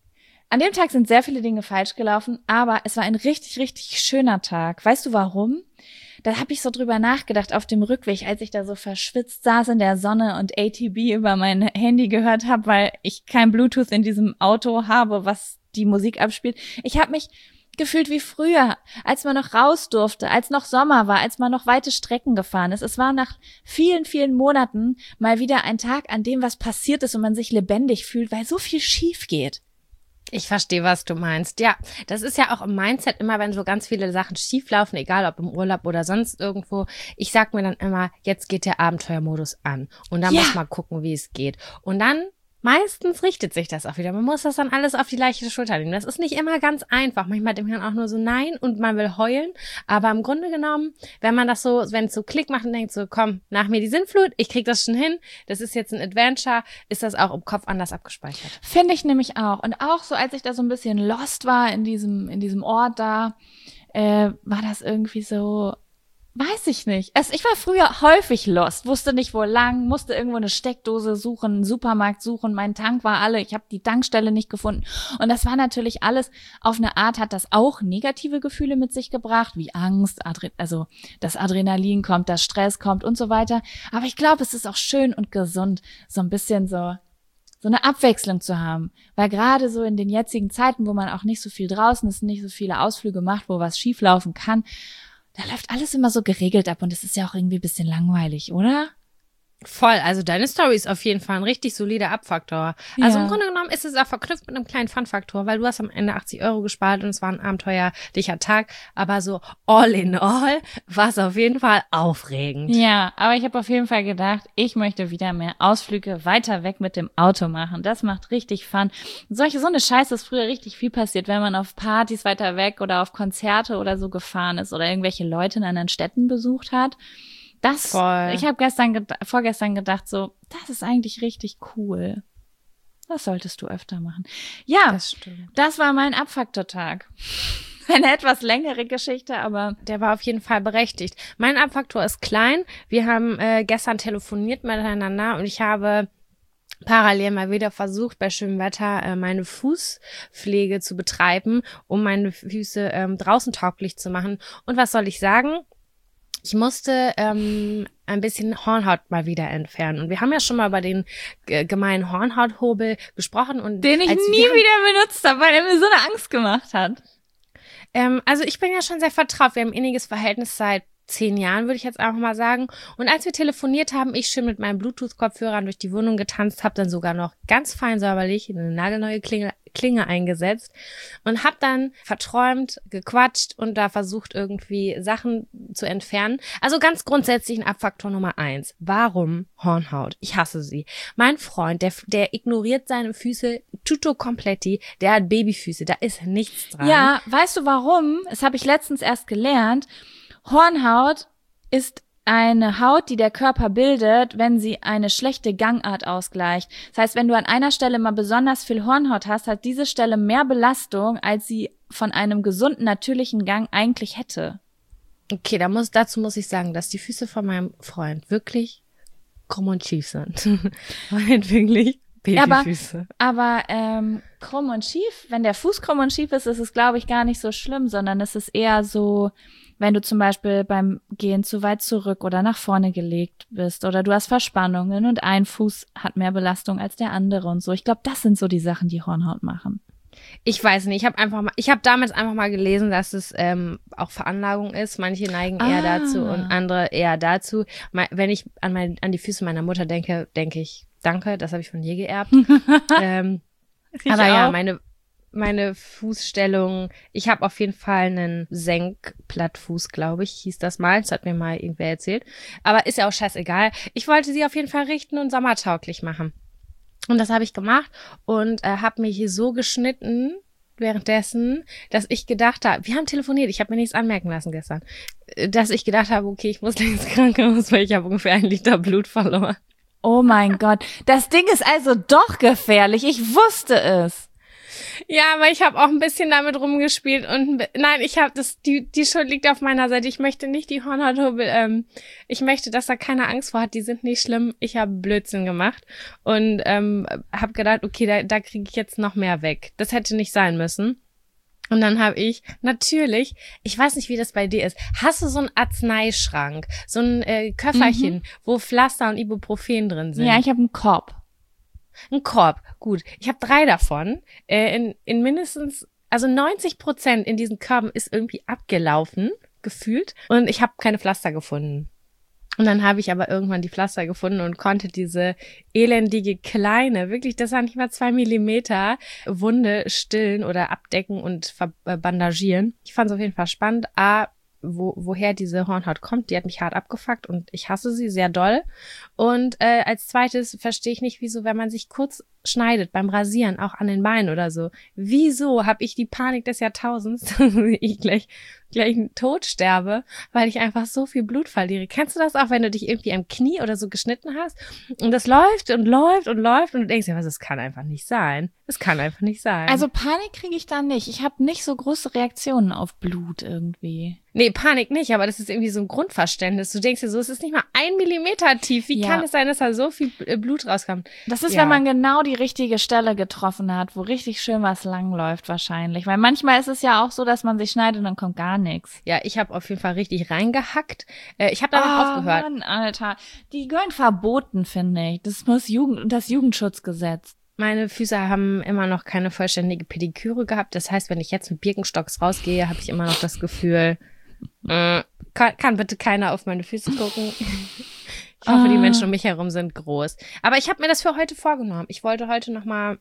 an dem Tag sind sehr viele Dinge falsch gelaufen, aber es war ein richtig, richtig schöner Tag. Weißt du warum? Da habe ich so drüber nachgedacht auf dem Rückweg, als ich da so verschwitzt saß in der Sonne und A T B über mein Handy gehört habe, weil ich kein Bluetooth in diesem Auto habe, was die Musik abspielt. Ich habe mich gefühlt wie früher, als man noch raus durfte, als noch Sommer war, als man noch weite Strecken gefahren ist. Es war nach vielen, vielen Monaten mal wieder ein Tag, an dem was passiert ist und man sich lebendig fühlt, weil so viel schief geht. Ich verstehe, was du meinst. Ja, das ist ja auch im Mindset immer, wenn so ganz viele Sachen schieflaufen, egal ob im Urlaub oder sonst irgendwo. Ich sag mir dann immer, jetzt geht der Abenteuermodus an. Und dann Ja. muss man gucken, wie es geht. Und dann meistens richtet sich das auch wieder. Man muss das dann alles auf die leichte Schulter nehmen. Das ist nicht immer ganz einfach. Manchmal denkt man auch nur so nein und man will heulen. Aber im Grunde genommen, wenn man das so, wenn es so Klick macht und denkt so, komm, nach mir die Sintflut, ich krieg das schon hin, das ist jetzt ein Adventure, ist das auch im Kopf anders abgespeichert. Finde ich nämlich auch. Und auch so, als ich da so ein bisschen lost war in diesem, in diesem Ort da, äh, war das irgendwie so, weiß ich nicht. Also ich war früher häufig lost, wusste nicht wo lang, musste irgendwo eine Steckdose suchen, einen Supermarkt suchen, mein Tank war alle, ich habe die Tankstelle nicht gefunden. Und das war natürlich alles, auf eine Art hat das auch negative Gefühle mit sich gebracht, wie Angst, Adre- also das Adrenalin kommt, das Stress kommt und so weiter. Aber ich glaube, es ist auch schön und gesund, so ein bisschen so so eine Abwechslung zu haben. Weil gerade so in den jetzigen Zeiten, wo man auch nicht so viel draußen ist, nicht so viele Ausflüge macht, wo was schieflaufen kann, da läuft alles immer so geregelt ab und es ist ja auch irgendwie ein bisschen langweilig, oder? Voll, also deine Story ist auf jeden Fall ein richtig solider Abfaktor. Also Ja. im Grunde genommen ist es auch verknüpft mit einem kleinen Fun-Faktor, weil du hast am Ende achtzig Euro gespart und es war ein abenteuerlicher Tag, aber so all in all war es auf jeden Fall aufregend. Ja, aber ich habe auf jeden Fall gedacht, ich möchte wieder mehr Ausflüge weiter weg mit dem Auto machen. Das macht richtig Fun. Solche, so eine Scheiße ist früher richtig viel passiert, wenn man auf Partys weiter weg oder auf Konzerte oder so gefahren ist oder irgendwelche Leute in anderen Städten besucht hat. Das, Voll. ich habe gestern, ged- vorgestern gedacht so, das ist eigentlich richtig cool. Das solltest du öfter machen. Ja, Das stimmt. das war mein Abfaktortag. Eine etwas längere Geschichte, aber Der war auf jeden Fall berechtigt. Mein Abfaktor ist klein. Wir haben äh, gestern telefoniert miteinander und ich habe parallel mal wieder versucht, bei schönem Wetter äh, meine Fußpflege zu betreiben, um meine Füße ähm, draußen tauglich zu machen. Und was soll ich sagen? Ich musste ähm, ein bisschen Hornhaut mal wieder entfernen. Und wir haben ja schon mal über den äh, gemeinen Hornhauthobel gesprochen. Und den ich als nie wir haben, wieder benutzt habe, weil er mir so eine Angst gemacht hat. ähm, also ich bin ja schon sehr vertraut. Wir haben ein inniges Verhältnis seit zehn Jahren, würde ich jetzt einfach mal sagen. Und als wir telefoniert haben, ich schön mit meinen Bluetooth-Kopfhörern durch die Wohnung getanzt, habe dann sogar noch ganz fein säuberlich eine nagelneue Klinge, Klinge eingesetzt und habe dann verträumt, gequatscht und da versucht, irgendwie Sachen zu entfernen. Also ganz grundsätzlich ein Abfaktor Nummer eins. Warum Hornhaut? Ich hasse sie. Mein Freund, der, der ignoriert seine Füße tutto completi. Der hat Babyfüße, da ist nichts dran. Ja, weißt du warum? Das habe ich letztens erst gelernt. Hornhaut ist eine Haut, die der Körper bildet, wenn sie eine schlechte Gangart ausgleicht. Das heißt, wenn du an einer Stelle mal besonders viel Hornhaut hast, hat diese Stelle mehr Belastung, als sie von einem gesunden, natürlichen Gang eigentlich hätte. Okay, da muss, dazu muss ich sagen, dass die Füße von meinem Freund wirklich krumm und schief sind. Weil wirklich Babyfüße. Aber ähm, krumm und schief, wenn der Fuß krumm und schief ist, ist es, glaube ich, gar nicht so schlimm, sondern es ist eher so, wenn du zum Beispiel beim Gehen zu weit zurück oder nach vorne gelegt bist oder du hast Verspannungen und ein Fuß hat mehr Belastung als der andere und so. Ich glaube, das sind so die Sachen, die Hornhaut machen. Ich weiß nicht, ich habe einfach mal, ich habe damals einfach mal gelesen, dass es ähm, auch Veranlagung ist. Manche neigen eher Ah. dazu und andere eher dazu. Me- Wenn ich an, mein, an die Füße meiner Mutter denke, denke ich, danke, das habe ich von ihr geerbt. ähm, Ich aber ja, auch. meine meine Fußstellung, ich habe auf jeden Fall einen Senkplattfuß, glaube ich, hieß das mal. Das hat mir mal irgendwer erzählt. Aber ist ja auch scheißegal. Ich wollte sie auf jeden Fall richten und sommertauglich machen. Und das habe ich gemacht und äh, habe mir hier so geschnitten währenddessen, dass ich gedacht habe, wir haben telefoniert, ich habe mir nichts anmerken lassen gestern, äh, dass ich gedacht habe, okay, ich muss ins Krankenhaus, weil ich habe ungefähr einen Liter Blut verloren. Oh mein Gott, das Ding ist also doch gefährlich. Ich wusste es. Ja, aber ich habe auch ein bisschen damit rumgespielt und ein bi- nein, ich habe das, die die Schuld liegt auf meiner Seite. Ich möchte nicht die Hornhauthobel, ähm, ich möchte, dass da keiner Angst vor hat. Die sind nicht schlimm. Ich habe Blödsinn gemacht und ähm, habe gedacht, okay, da, da kriege ich jetzt noch mehr weg. Das hätte nicht sein müssen. Und dann habe ich natürlich, ich weiß nicht, wie das bei dir ist, hast du so einen Arzneischrank, so ein äh, Köfferchen, Mhm. wo Pflaster und Ibuprofen drin sind? Ja, ich habe einen Korb. Ein Korb, gut. Ich habe drei davon. Äh, in, in mindestens, also neunzig Prozent in diesen Körben ist irgendwie abgelaufen, gefühlt. Und ich habe keine Pflaster gefunden. Und dann habe ich aber irgendwann die Pflaster gefunden und konnte diese elendige kleine, wirklich, das war nicht mal zwei Millimeter, Wunde stillen oder abdecken und ver- äh, bandagieren. Ich fand es auf jeden Fall spannend. A, wo, woher diese Hornhaut kommt, die hat mich hart abgefuckt und ich hasse sie sehr doll. Und äh, als zweites verstehe ich nicht, wieso, wenn man sich kurz schneidet beim Rasieren, auch an den Beinen oder so. Wieso habe ich die Panik des Jahrtausends, dass ich gleich, gleich tot sterbe, weil ich einfach so viel Blut verliere? Kennst du das auch, wenn du dich irgendwie am Knie oder so geschnitten hast und das läuft und läuft und läuft und du denkst, ja, was, das kann einfach nicht sein. Das kann einfach nicht sein. Also Panik kriege ich da nicht. Ich habe nicht so große Reaktionen auf Blut irgendwie. Nee, Panik nicht, aber das ist irgendwie so ein Grundverständnis. Du denkst dir so, es ist nicht mal ein Millimeter tief. Wie Ja. kann es sein, dass da so viel Blut rauskommt? Das ist, Ja. wenn man genau die richtige Stelle getroffen hat, wo richtig schön was langläuft wahrscheinlich. Weil manchmal ist es ja auch so, dass man sich schneidet und dann kommt gar nichts. Ja, ich habe auf jeden Fall richtig reingehackt. Äh, ich habe danach aufgehört. Mann, Alter. Die gehören verboten, finde ich. Das muss Jugend, das Jugendschutzgesetz. Meine Füße haben immer noch keine vollständige Pediküre gehabt. Das heißt, wenn ich jetzt mit Birkenstocks rausgehe, habe ich immer noch das Gefühl, äh, kann, kann bitte keiner auf meine Füße gucken. Ich hoffe, die Menschen um mich herum sind groß. Aber ich habe mir das für heute vorgenommen. Ich wollte heute nochmal,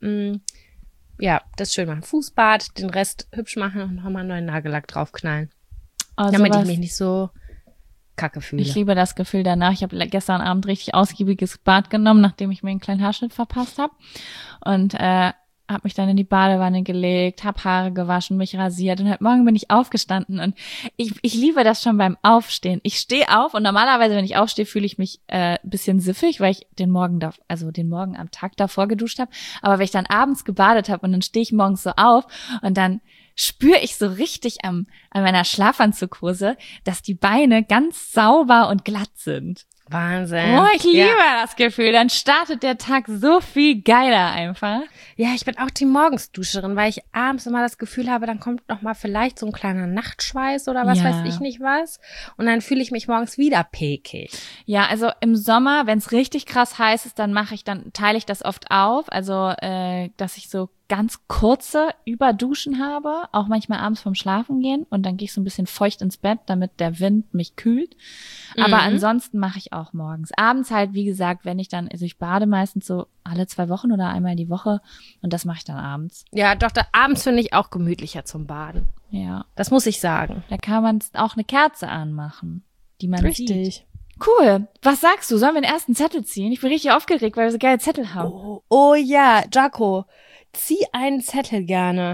ja, das schön machen. Fußbad, den Rest hübsch machen und nochmal einen neuen Nagellack draufknallen. Also damit ich was, mich nicht so kacke fühle. ich liebe das Gefühl danach. Ich habe gestern Abend richtig ausgiebiges Bad genommen, nachdem ich mir einen kleinen Haarschnitt verpasst habe. Und äh, habe mich dann in die Badewanne gelegt, habe Haare gewaschen, mich rasiert und heute Morgen bin ich aufgestanden und ich, ich liebe das schon beim Aufstehen. Ich stehe auf und normalerweise, wenn ich aufstehe, fühle ich mich äh, bisschen siffig, weil ich den Morgen da, also den Morgen am Tag davor geduscht habe. Aber wenn ich dann abends gebadet habe und dann stehe ich morgens so auf und dann spüre ich so richtig am, an meiner Schlafanzughose, dass die Beine ganz sauber und glatt sind. Wahnsinn. Oh, ich liebe Ja. das Gefühl. Dann startet der Tag so viel geiler einfach. Ja, ich bin auch die Morgensduscherin, weil ich abends immer das Gefühl habe, dann kommt noch mal vielleicht so ein kleiner Nachtschweiß oder was Ja. weiß ich nicht was. Und dann fühle ich mich morgens wieder pekig. Ja, also im Sommer, wenn es richtig krass heiß ist, dann mache ich, dann teile ich das oft auf. Also, äh, dass ich so ganz kurze Überduschen habe, auch manchmal abends vorm Schlafen gehen und dann gehe ich so ein bisschen feucht ins Bett, damit der Wind mich kühlt. Aber Mhm. ansonsten mache ich auch morgens. Abends halt, wie gesagt, wenn ich dann, also ich bade meistens so alle zwei Wochen oder einmal die Woche und das mache ich dann abends. Ja, doch, da, abends finde ich auch gemütlicher zum Baden. Ja, Das muss ich sagen. da kann man auch eine Kerze anmachen, die man sieht. Richtig. Cool. Was sagst du? Sollen wir den ersten Zettel ziehen? Ich bin richtig aufgeregt, weil wir so geile Zettel haben. Oh, oh ja, Jaco, zieh einen Zettel gerne.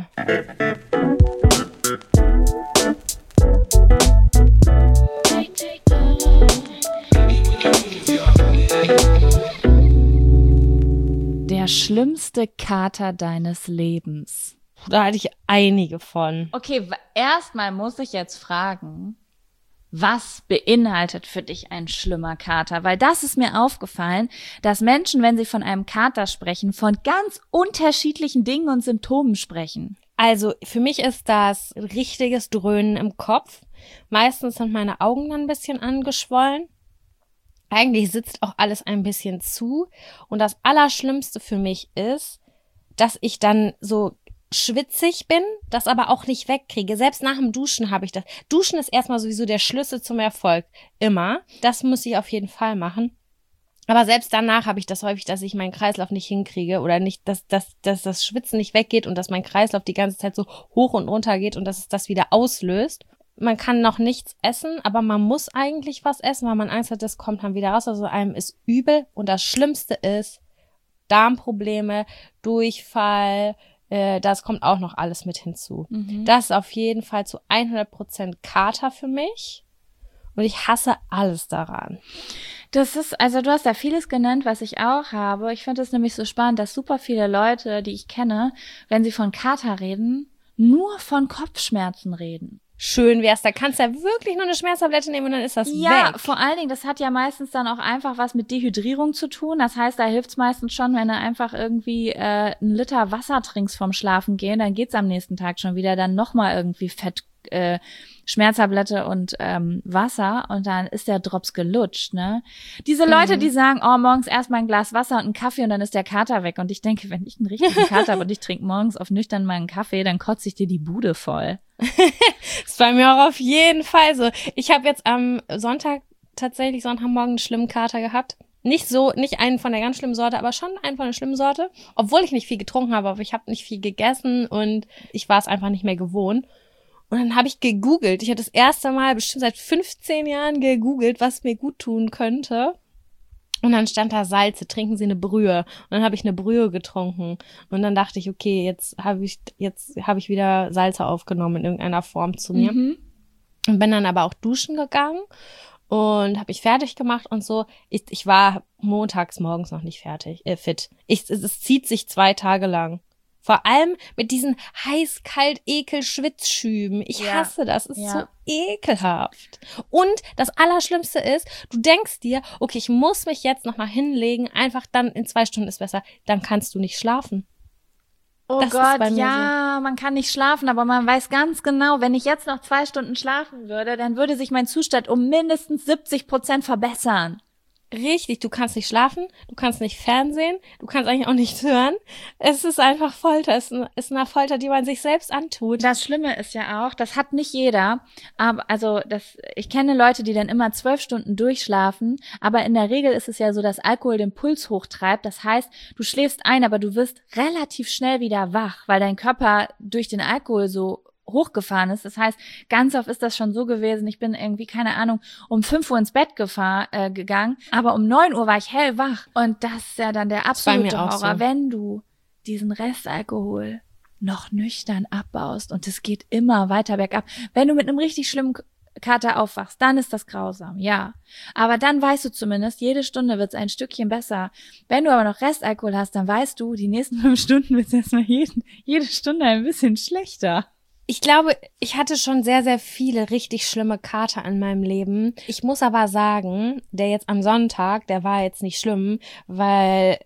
Der schlimmste Kater deines Lebens. Da hatte ich einige von. Okay, w- erstmal muss ich jetzt fragen, was beinhaltet für dich ein schlimmer Kater? Weil das ist mir aufgefallen, dass Menschen, wenn sie von einem Kater sprechen, von ganz unterschiedlichen Dingen und Symptomen sprechen. Also für mich ist das richtiges Dröhnen im Kopf. Meistens sind meine Augen dann ein bisschen angeschwollen. Eigentlich sitzt auch alles ein bisschen zu. Und das Allerschlimmste für mich ist, dass ich dann so schwitzig bin, das aber auch nicht wegkriege. Selbst nach dem Duschen habe ich das. Duschen ist erstmal sowieso der Schlüssel zum Erfolg. Immer. Das muss ich auf jeden Fall machen. Aber selbst danach habe ich das häufig, dass ich meinen Kreislauf nicht hinkriege oder nicht, dass, dass, dass das Schwitzen nicht weggeht und dass mein Kreislauf die ganze Zeit so hoch und runter geht und dass es das wieder auslöst. Man kann noch nichts essen, aber man muss eigentlich was essen, weil man Angst hat, das kommt dann wieder raus. Also einem ist übel und das Schlimmste ist Darmprobleme, Durchfall, äh, das kommt auch noch alles mit hinzu. Mhm. Das ist auf jeden Fall zu hundert Prozent Kater für mich und ich hasse alles daran. Das ist, also du hast ja vieles genannt, was ich auch habe. Ich finde es nämlich so spannend, dass super viele Leute, die ich kenne, wenn sie von Kater reden, nur von Kopfschmerzen reden. Schön wär's, da kannst du ja wirklich nur eine Schmerztablette nehmen und dann ist das Ja, weg. vor allen Dingen, das hat ja meistens dann auch einfach was mit Dehydrierung zu tun. Das heißt, da hilft's meistens schon, wenn du einfach irgendwie äh, einen Liter Wasser trinkst vorm Schlafen gehen, dann geht's am nächsten Tag schon wieder, dann nochmal irgendwie Fett, äh, Schmerztablette und ähm, Wasser und dann ist der Drops gelutscht, ne? Diese Leute, Mhm. die sagen, oh, morgens erstmal ein Glas Wasser und einen Kaffee und dann ist der Kater weg. Und ich denke, wenn ich einen richtigen Kater habe und ich trinke morgens auf nüchtern mal einen Kaffee, dann kotze ich dir die Bude voll. Ist bei mir auch auf jeden Fall so. Ich habe jetzt am Sonntag tatsächlich Sonntagmorgen einen schlimmen Kater gehabt. Nicht so, nicht einen von der ganz schlimmen Sorte, aber schon einen von der schlimmen Sorte. Obwohl ich nicht viel getrunken habe, aber ich habe nicht viel gegessen und ich war es einfach nicht mehr gewohnt. Und dann habe ich gegoogelt. Ich hatte das erste Mal bestimmt seit fünfzehn Jahren gegoogelt, was mir gut tun könnte. Und dann stand da Salze, trinken Sie eine Brühe. Und dann habe ich eine Brühe getrunken. Und dann dachte ich, okay, jetzt habe ich jetzt habe ich wieder Salze aufgenommen in irgendeiner Form zu mir. Mhm. Und bin dann aber auch duschen gegangen und habe ich fertig gemacht und so. Ich, ich war montags morgens noch nicht fertig, äh, fit. Ich, es, es zieht sich zwei Tage lang. Vor allem mit diesen heiß, kalt, ekel, Schwitzschüben. Ich Ja. hasse das. Es ist Ja. so ekelhaft. Und das Allerschlimmste ist, du denkst dir, okay, ich muss mich jetzt noch mal hinlegen, einfach dann in zwei Stunden ist besser. Dann kannst du nicht schlafen. Oh Das ist Gott, bei mir ja, man kann nicht schlafen, aber man weiß ganz genau, wenn ich jetzt noch zwei Stunden schlafen würde, dann würde sich mein Zustand um mindestens siebzig Prozent verbessern. Richtig, du kannst nicht schlafen, du kannst nicht Fernsehen, du kannst eigentlich auch nichts hören. Es ist einfach Folter, es ist eine Folter, die man sich selbst antut. Das Schlimme ist ja auch, das hat nicht jeder, aber also das, ich kenne Leute, die dann immer zwölf Stunden durchschlafen, aber in der Regel ist es ja so, dass Alkohol den Puls hochtreibt. Das heißt, du schläfst ein, aber du wirst relativ schnell wieder wach, weil dein Körper durch den Alkohol so hochgefahren ist. Das heißt, ganz oft ist das schon so gewesen, ich bin irgendwie, keine Ahnung, um fünf Uhr ins Bett gefahr, äh, gegangen, aber um neun Uhr war ich hellwach. Und das ist ja dann der ist bei absolute mir auch Horror, so. wenn du diesen Restalkohol noch nüchtern abbaust und es geht immer weiter bergab. Wenn du mit einem richtig schlimmen Kater aufwachst, dann ist das grausam, ja. Aber dann weißt du zumindest, jede Stunde wird es ein Stückchen besser. Wenn du aber noch Restalkohol hast, dann weißt du, die nächsten fünf Stunden wird es erstmal jeden, jede Stunde ein bisschen schlechter. Ich glaube, ich hatte schon sehr, sehr viele richtig schlimme Kater in meinem Leben. Ich muss aber sagen, der jetzt am Sonntag, der war jetzt nicht schlimm, weil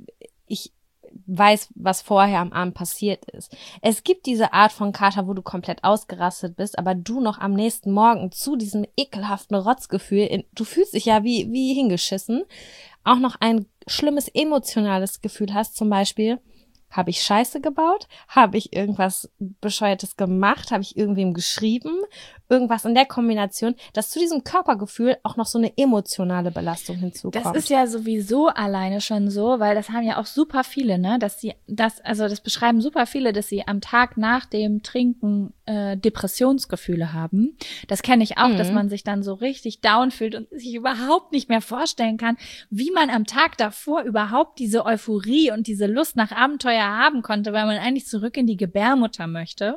ich weiß, was vorher am Abend passiert ist. Es gibt diese Art von Kater, wo du komplett ausgerastet bist, aber du noch am nächsten Morgen zu diesem ekelhaften Rotzgefühl, in, du fühlst dich ja wie, wie hingeschissen, auch noch ein schlimmes emotionales Gefühl hast, zum Beispiel, habe ich Scheiße gebaut? Habe ich irgendwas Bescheuertes gemacht? Habe ich irgendwem geschrieben? Irgendwas in der Kombination, dass zu diesem Körpergefühl auch noch so eine emotionale Belastung hinzukommt. Das ist ja sowieso alleine schon so, weil das haben ja auch super viele, ne, dass sie das, also das beschreiben super viele, dass sie am Tag nach dem Trinken äh, Depressionsgefühle haben. Das kenne ich auch, Mhm. dass man sich dann so richtig down fühlt und sich überhaupt nicht mehr vorstellen kann, wie man am Tag davor überhaupt diese Euphorie und diese Lust nach Abenteuer haben konnte, weil man eigentlich zurück in die Gebärmutter möchte.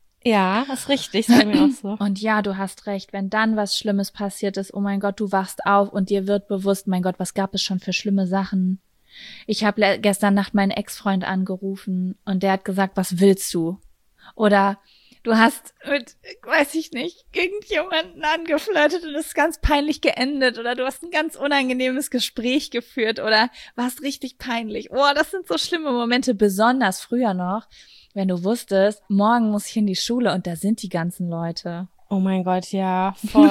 Ja, das ist richtig, ist bei mir auch so. Und ja, du hast recht, wenn dann was Schlimmes passiert ist, oh mein Gott, du wachst auf und dir wird bewusst, mein Gott, was gab es schon für schlimme Sachen? Ich habe gestern Nacht meinen Ex-Freund angerufen und der hat gesagt, was willst du? Oder du hast mit, weiß ich nicht, irgendjemanden angeflirtet und es ist ganz peinlich geendet oder du hast ein ganz unangenehmes Gespräch geführt oder warst richtig peinlich. Oh, das sind so schlimme Momente, besonders früher noch, wenn du wusstest, morgen muss ich in die Schule und da sind die ganzen Leute. Oh mein Gott, ja, voll.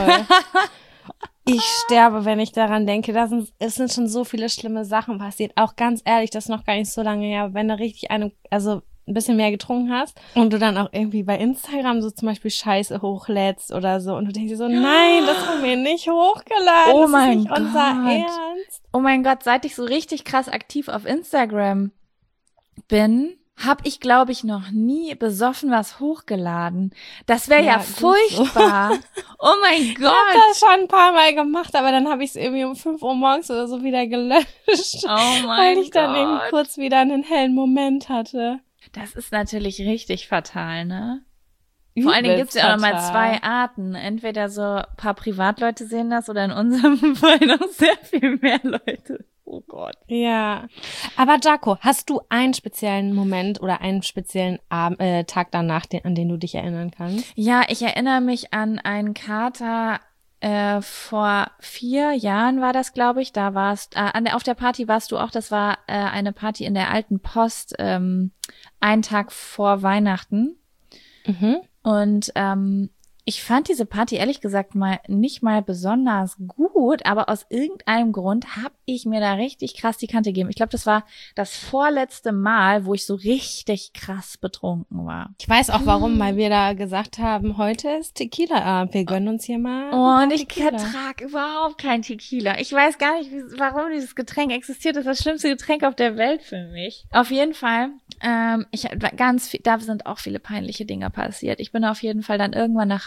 Ich sterbe, wenn ich daran denke. Da sind, es sind schon so viele schlimme Sachen passiert. Auch ganz ehrlich, das ist noch gar nicht so lange her. Wenn du richtig eine, also ein bisschen mehr getrunken hast und du dann auch irgendwie bei Instagram so zum Beispiel Scheiße hochlädst oder so und du denkst dir so, nein, das haben wir nicht hochgeladen. Oh das mein ist nicht unser Gott. Ernst. Oh mein Gott, seit ich so richtig krass aktiv auf Instagram bin, habe ich, glaube ich, noch nie besoffen was hochgeladen. Das wäre ja, Ja, gut furchtbar. Oh mein Ich Gott. habe das schon ein paar Mal gemacht, aber dann habe ich es irgendwie um fünf Uhr morgens oder so wieder gelöscht, Oh mein weil ich dann Gott. eben kurz wieder einen hellen Moment hatte. Das ist natürlich richtig fatal, ne? Vor allen Dingen gibt's ja auch noch mal Übelst zwei fatal. Arten. Entweder so ein paar Privatleute sehen das oder in unserem Fall noch sehr viel mehr Leute. Oh Gott. Ja, aber Jaco, hast du einen speziellen Moment oder einen speziellen Ab äh, Tag danach, den, an den du dich erinnern kannst? Ja, ich erinnere mich an einen Kater, äh, vor vier Jahren war das, glaube ich. Da warst, äh, an der, auf der Party warst du auch. Das war äh, eine Party in der Alten Post, ähm, einen Tag vor Weihnachten. Mhm. Und ähm, ich fand diese Party ehrlich gesagt mal nicht mal besonders gut, aber aus irgendeinem Grund habe ich mir da richtig krass die Kante gegeben. Ich glaube, das war das vorletzte Mal, wo ich so richtig krass betrunken war. Ich weiß auch warum, weil wir da gesagt haben, heute ist Tequila-Abend, wir gönnen uns hier mal. Oh, und ein ich Tequila. vertrag überhaupt kein Tequila. Ich weiß gar nicht, wie, warum dieses Getränk existiert. Das ist das schlimmste Getränk auf der Welt für mich. Auf jeden Fall, ähm, ich ganz viel, da sind auch viele peinliche Dinge passiert. Ich bin auf jeden Fall dann irgendwann nach Hause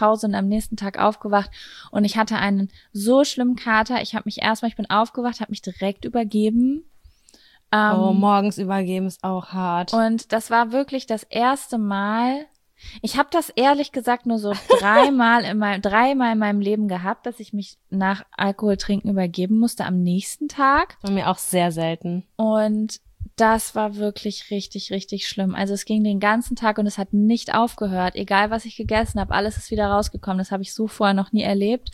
Hause und am nächsten Tag aufgewacht und ich hatte einen so schlimmen Kater. Ich habe mich erstmal, ich bin aufgewacht, habe mich direkt übergeben. Ähm, oh, morgens übergeben ist auch hart. Und das war wirklich das erste Mal. Ich habe das ehrlich gesagt nur so dreimal in meinem dreimal in meinem Leben gehabt, dass ich mich nach Alkoholtrinken übergeben musste am nächsten Tag. Bei mir auch sehr selten. Und das war wirklich richtig, richtig schlimm. Also es ging den ganzen Tag und es hat nicht aufgehört. Egal, was ich gegessen habe, alles ist wieder rausgekommen. Das habe ich so vorher noch nie erlebt.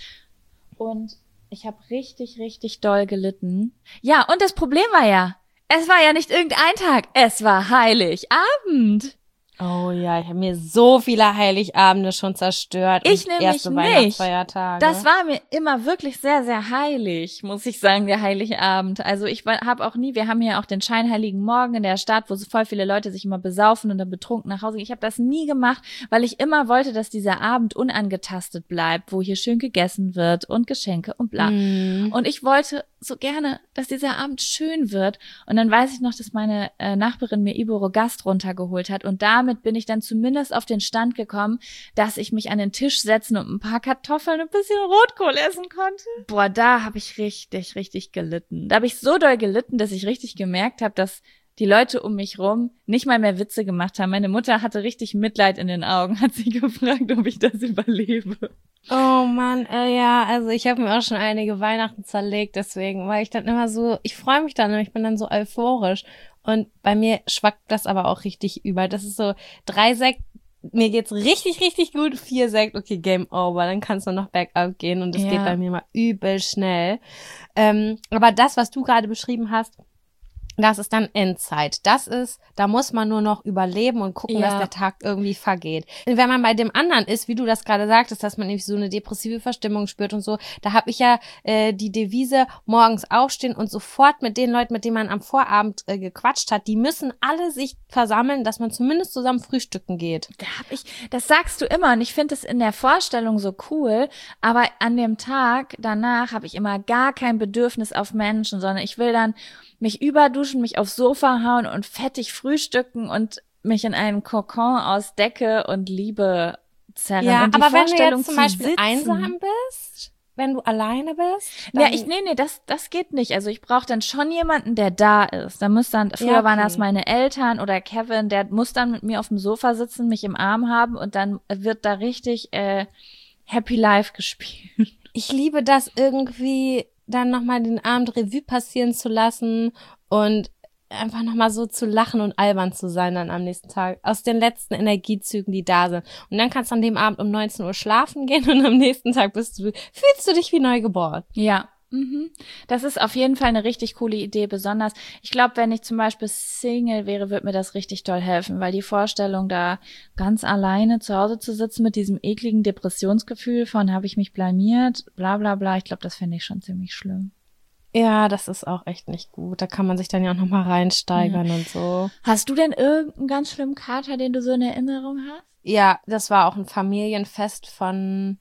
Und ich habe richtig, richtig doll gelitten. Ja, und das Problem war ja, es war ja nicht irgendein Tag, es war Heiligabend. Oh ja, ich habe mir so viele Heiligabende schon zerstört. Ich nämlich erste nicht. Weihnachtsfeiertage. Das war mir immer wirklich sehr, sehr heilig, muss ich sagen, der Heiligabend. Also ich habe auch nie, wir haben ja auch den scheinheiligen Morgen in der Stadt, wo so voll viele Leute sich immer besaufen und dann betrunken nach Hause gehen. Ich habe das nie gemacht, weil ich immer wollte, dass dieser Abend unangetastet bleibt, wo hier schön gegessen wird und Geschenke und bla. Mm. Und ich wollte so gerne, dass dieser Abend schön wird. Und dann weiß ich noch, dass meine äh, Nachbarin mir Iboro Gast runtergeholt hat und damit bin ich dann zumindest auf den Stand gekommen, dass ich mich an den Tisch setzen und ein paar Kartoffeln und ein bisschen Rotkohl essen konnte. Boah, da habe ich richtig, richtig gelitten. Da habe ich so doll gelitten, dass ich richtig gemerkt habe, dass die Leute um mich rum nicht mal mehr Witze gemacht haben. Meine Mutter hatte richtig Mitleid in den Augen, hat sie gefragt, ob ich das überlebe. Oh Mann, äh, ja, also ich habe mir auch schon einige Weihnachten zerlegt, deswegen, weil ich dann immer so, ich freue mich dann und ich bin dann so euphorisch und bei mir schwackt das aber auch richtig über. Das ist so drei Sekt, mir geht's richtig, richtig gut, vier Sekt, okay, Game Over, dann kann's nur noch bergab gehen und das Ja. geht bei mir mal übel schnell. Ähm, aber das, was du gerade beschrieben hast, das ist dann Endzeit. Das ist, da muss man nur noch überleben und gucken, Ja. dass der Tag irgendwie vergeht. Und wenn man bei dem anderen ist, wie du das gerade sagtest, dass man irgendwie so eine depressive Verstimmung spürt und so, da habe ich ja äh, die Devise, morgens aufstehen und sofort mit den Leuten, mit denen man am Vorabend äh, gequatscht hat, die müssen alle sich versammeln, dass man zumindest zusammen frühstücken geht. Da hab ich, das sagst du immer und ich finde es in der Vorstellung so cool, aber an dem Tag danach habe ich immer gar kein Bedürfnis auf Menschen, sondern ich will dann mich überduschen, mich aufs Sofa hauen und fettig frühstücken und mich in einen Kokon aus Decke und Liebe zerren. Ja, und die aber wenn du Vorstellung jetzt zum zu Beispiel sitzen, einsam bist, wenn du alleine bist, Ja, dann- ich, nee, nee, das, das geht nicht. Also ich brauche dann schon jemanden, der da ist. Da muss dann, früher Ja, okay. waren das meine Eltern oder Kevin, der muss dann mit mir auf dem Sofa sitzen, mich im Arm haben und dann wird da richtig äh, Happy Life gespielt. ich liebe das irgendwie, dann nochmal den Abend Revue passieren zu lassen und einfach nochmal so zu lachen und albern zu sein dann am nächsten Tag. Aus den letzten Energiezügen, die da sind. Und dann kannst du an dem Abend um neunzehn Uhr schlafen gehen und am nächsten Tag bist du, fühlst du dich wie neu geboren. Ja, mhm. Das ist auf jeden Fall eine richtig coole Idee, besonders, ich glaube, wenn ich zum Beispiel Single wäre, würde mir das richtig doll helfen, weil die Vorstellung, da ganz alleine zu Hause zu sitzen mit diesem ekligen Depressionsgefühl von, habe ich mich blamiert, bla bla bla, ich glaube, das fände ich schon ziemlich schlimm. Ja, das ist auch echt nicht gut. Da kann man sich dann ja auch nochmal reinsteigern Ja. und so. Hast du denn irgendeinen ganz schlimmen Kater, den du so in Erinnerung hast? Ja, das war auch ein Familienfest von,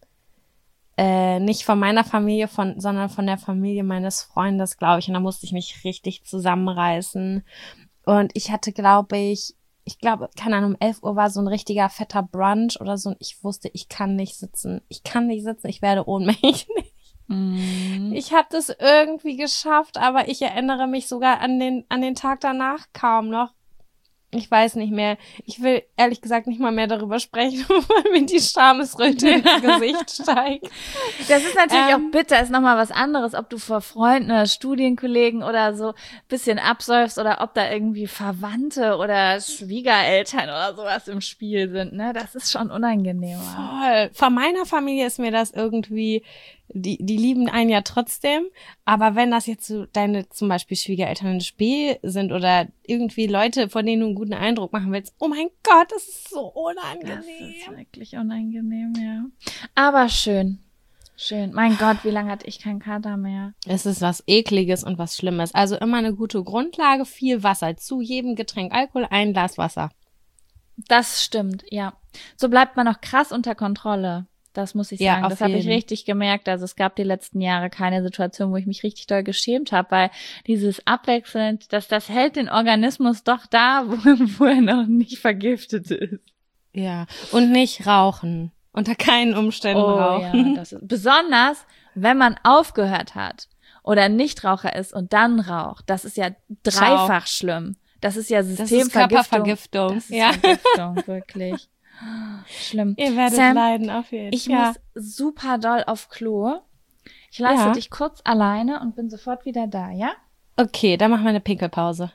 äh, nicht von meiner Familie, von, sondern von der Familie meines Freundes, glaube ich. Und da musste ich mich richtig zusammenreißen. Und ich hatte, glaube ich, ich glaube, keine Ahnung, um elf Uhr war so ein richtiger fetter Brunch oder so. Und ich wusste, ich kann nicht sitzen. Ich kann nicht sitzen, ich werde ohnmächtig. Mhm. Ich habe das irgendwie geschafft, aber ich erinnere mich sogar an den, an den Tag danach kaum noch. Ich weiß nicht mehr. Ich will ehrlich gesagt nicht mal mehr darüber sprechen, weil mir die Schamesröte ins Gesicht steigt. Das ist natürlich Ähm, auch bitter, ist nochmal was anderes, ob du vor Freunden oder Studienkollegen oder so bisschen absäufst oder ob da irgendwie Verwandte oder Schwiegereltern oder sowas im Spiel sind, ne? Das ist schon unangenehmer. Voll. Von meiner Familie ist mir das irgendwie, die, die lieben einen ja trotzdem, aber wenn das jetzt so deine zum Beispiel Schwiegereltern im Spiel sind oder irgendwie Leute, von denen du einen guten Eindruck machen willst, oh mein Gott, das ist so unangenehm. Das ist wirklich unangenehm, ja. Aber schön. Schön. Mein Gott, wie lange hatte ich keinen Kater mehr? Es ist was Ekliges und was Schlimmes. Also immer eine gute Grundlage, viel Wasser. Zu jedem Getränk Alkohol ein Glas Wasser. Das stimmt, ja. So bleibt man auch krass unter Kontrolle. Das muss ich Ja, sagen. auf Das habe ich jeden. richtig gemerkt. Also es gab die letzten Jahre keine Situation, wo ich mich richtig doll geschämt habe, weil dieses abwechselnd, dass das hält den Organismus doch da, wo, wo er noch nicht vergiftet ist. Ja. Und nicht rauchen. Unter keinen Umständen Oh rauchen. ja, das ist besonders, wenn man aufgehört hat oder Nichtraucher ist und dann raucht. Das ist ja dreifach schlimm. Das ist ja Systemvergiftung. Das ist Körpervergiftung. Das ist ja. Vergiftung, wirklich. Schlimm. Ihr werdet Sam, leiden auf jeden Fall. Ich ja. muss super doll auf Klo. Ich lasse Ja. dich kurz alleine und bin sofort wieder da, ja? Okay, dann machen wir eine Pinkelpause.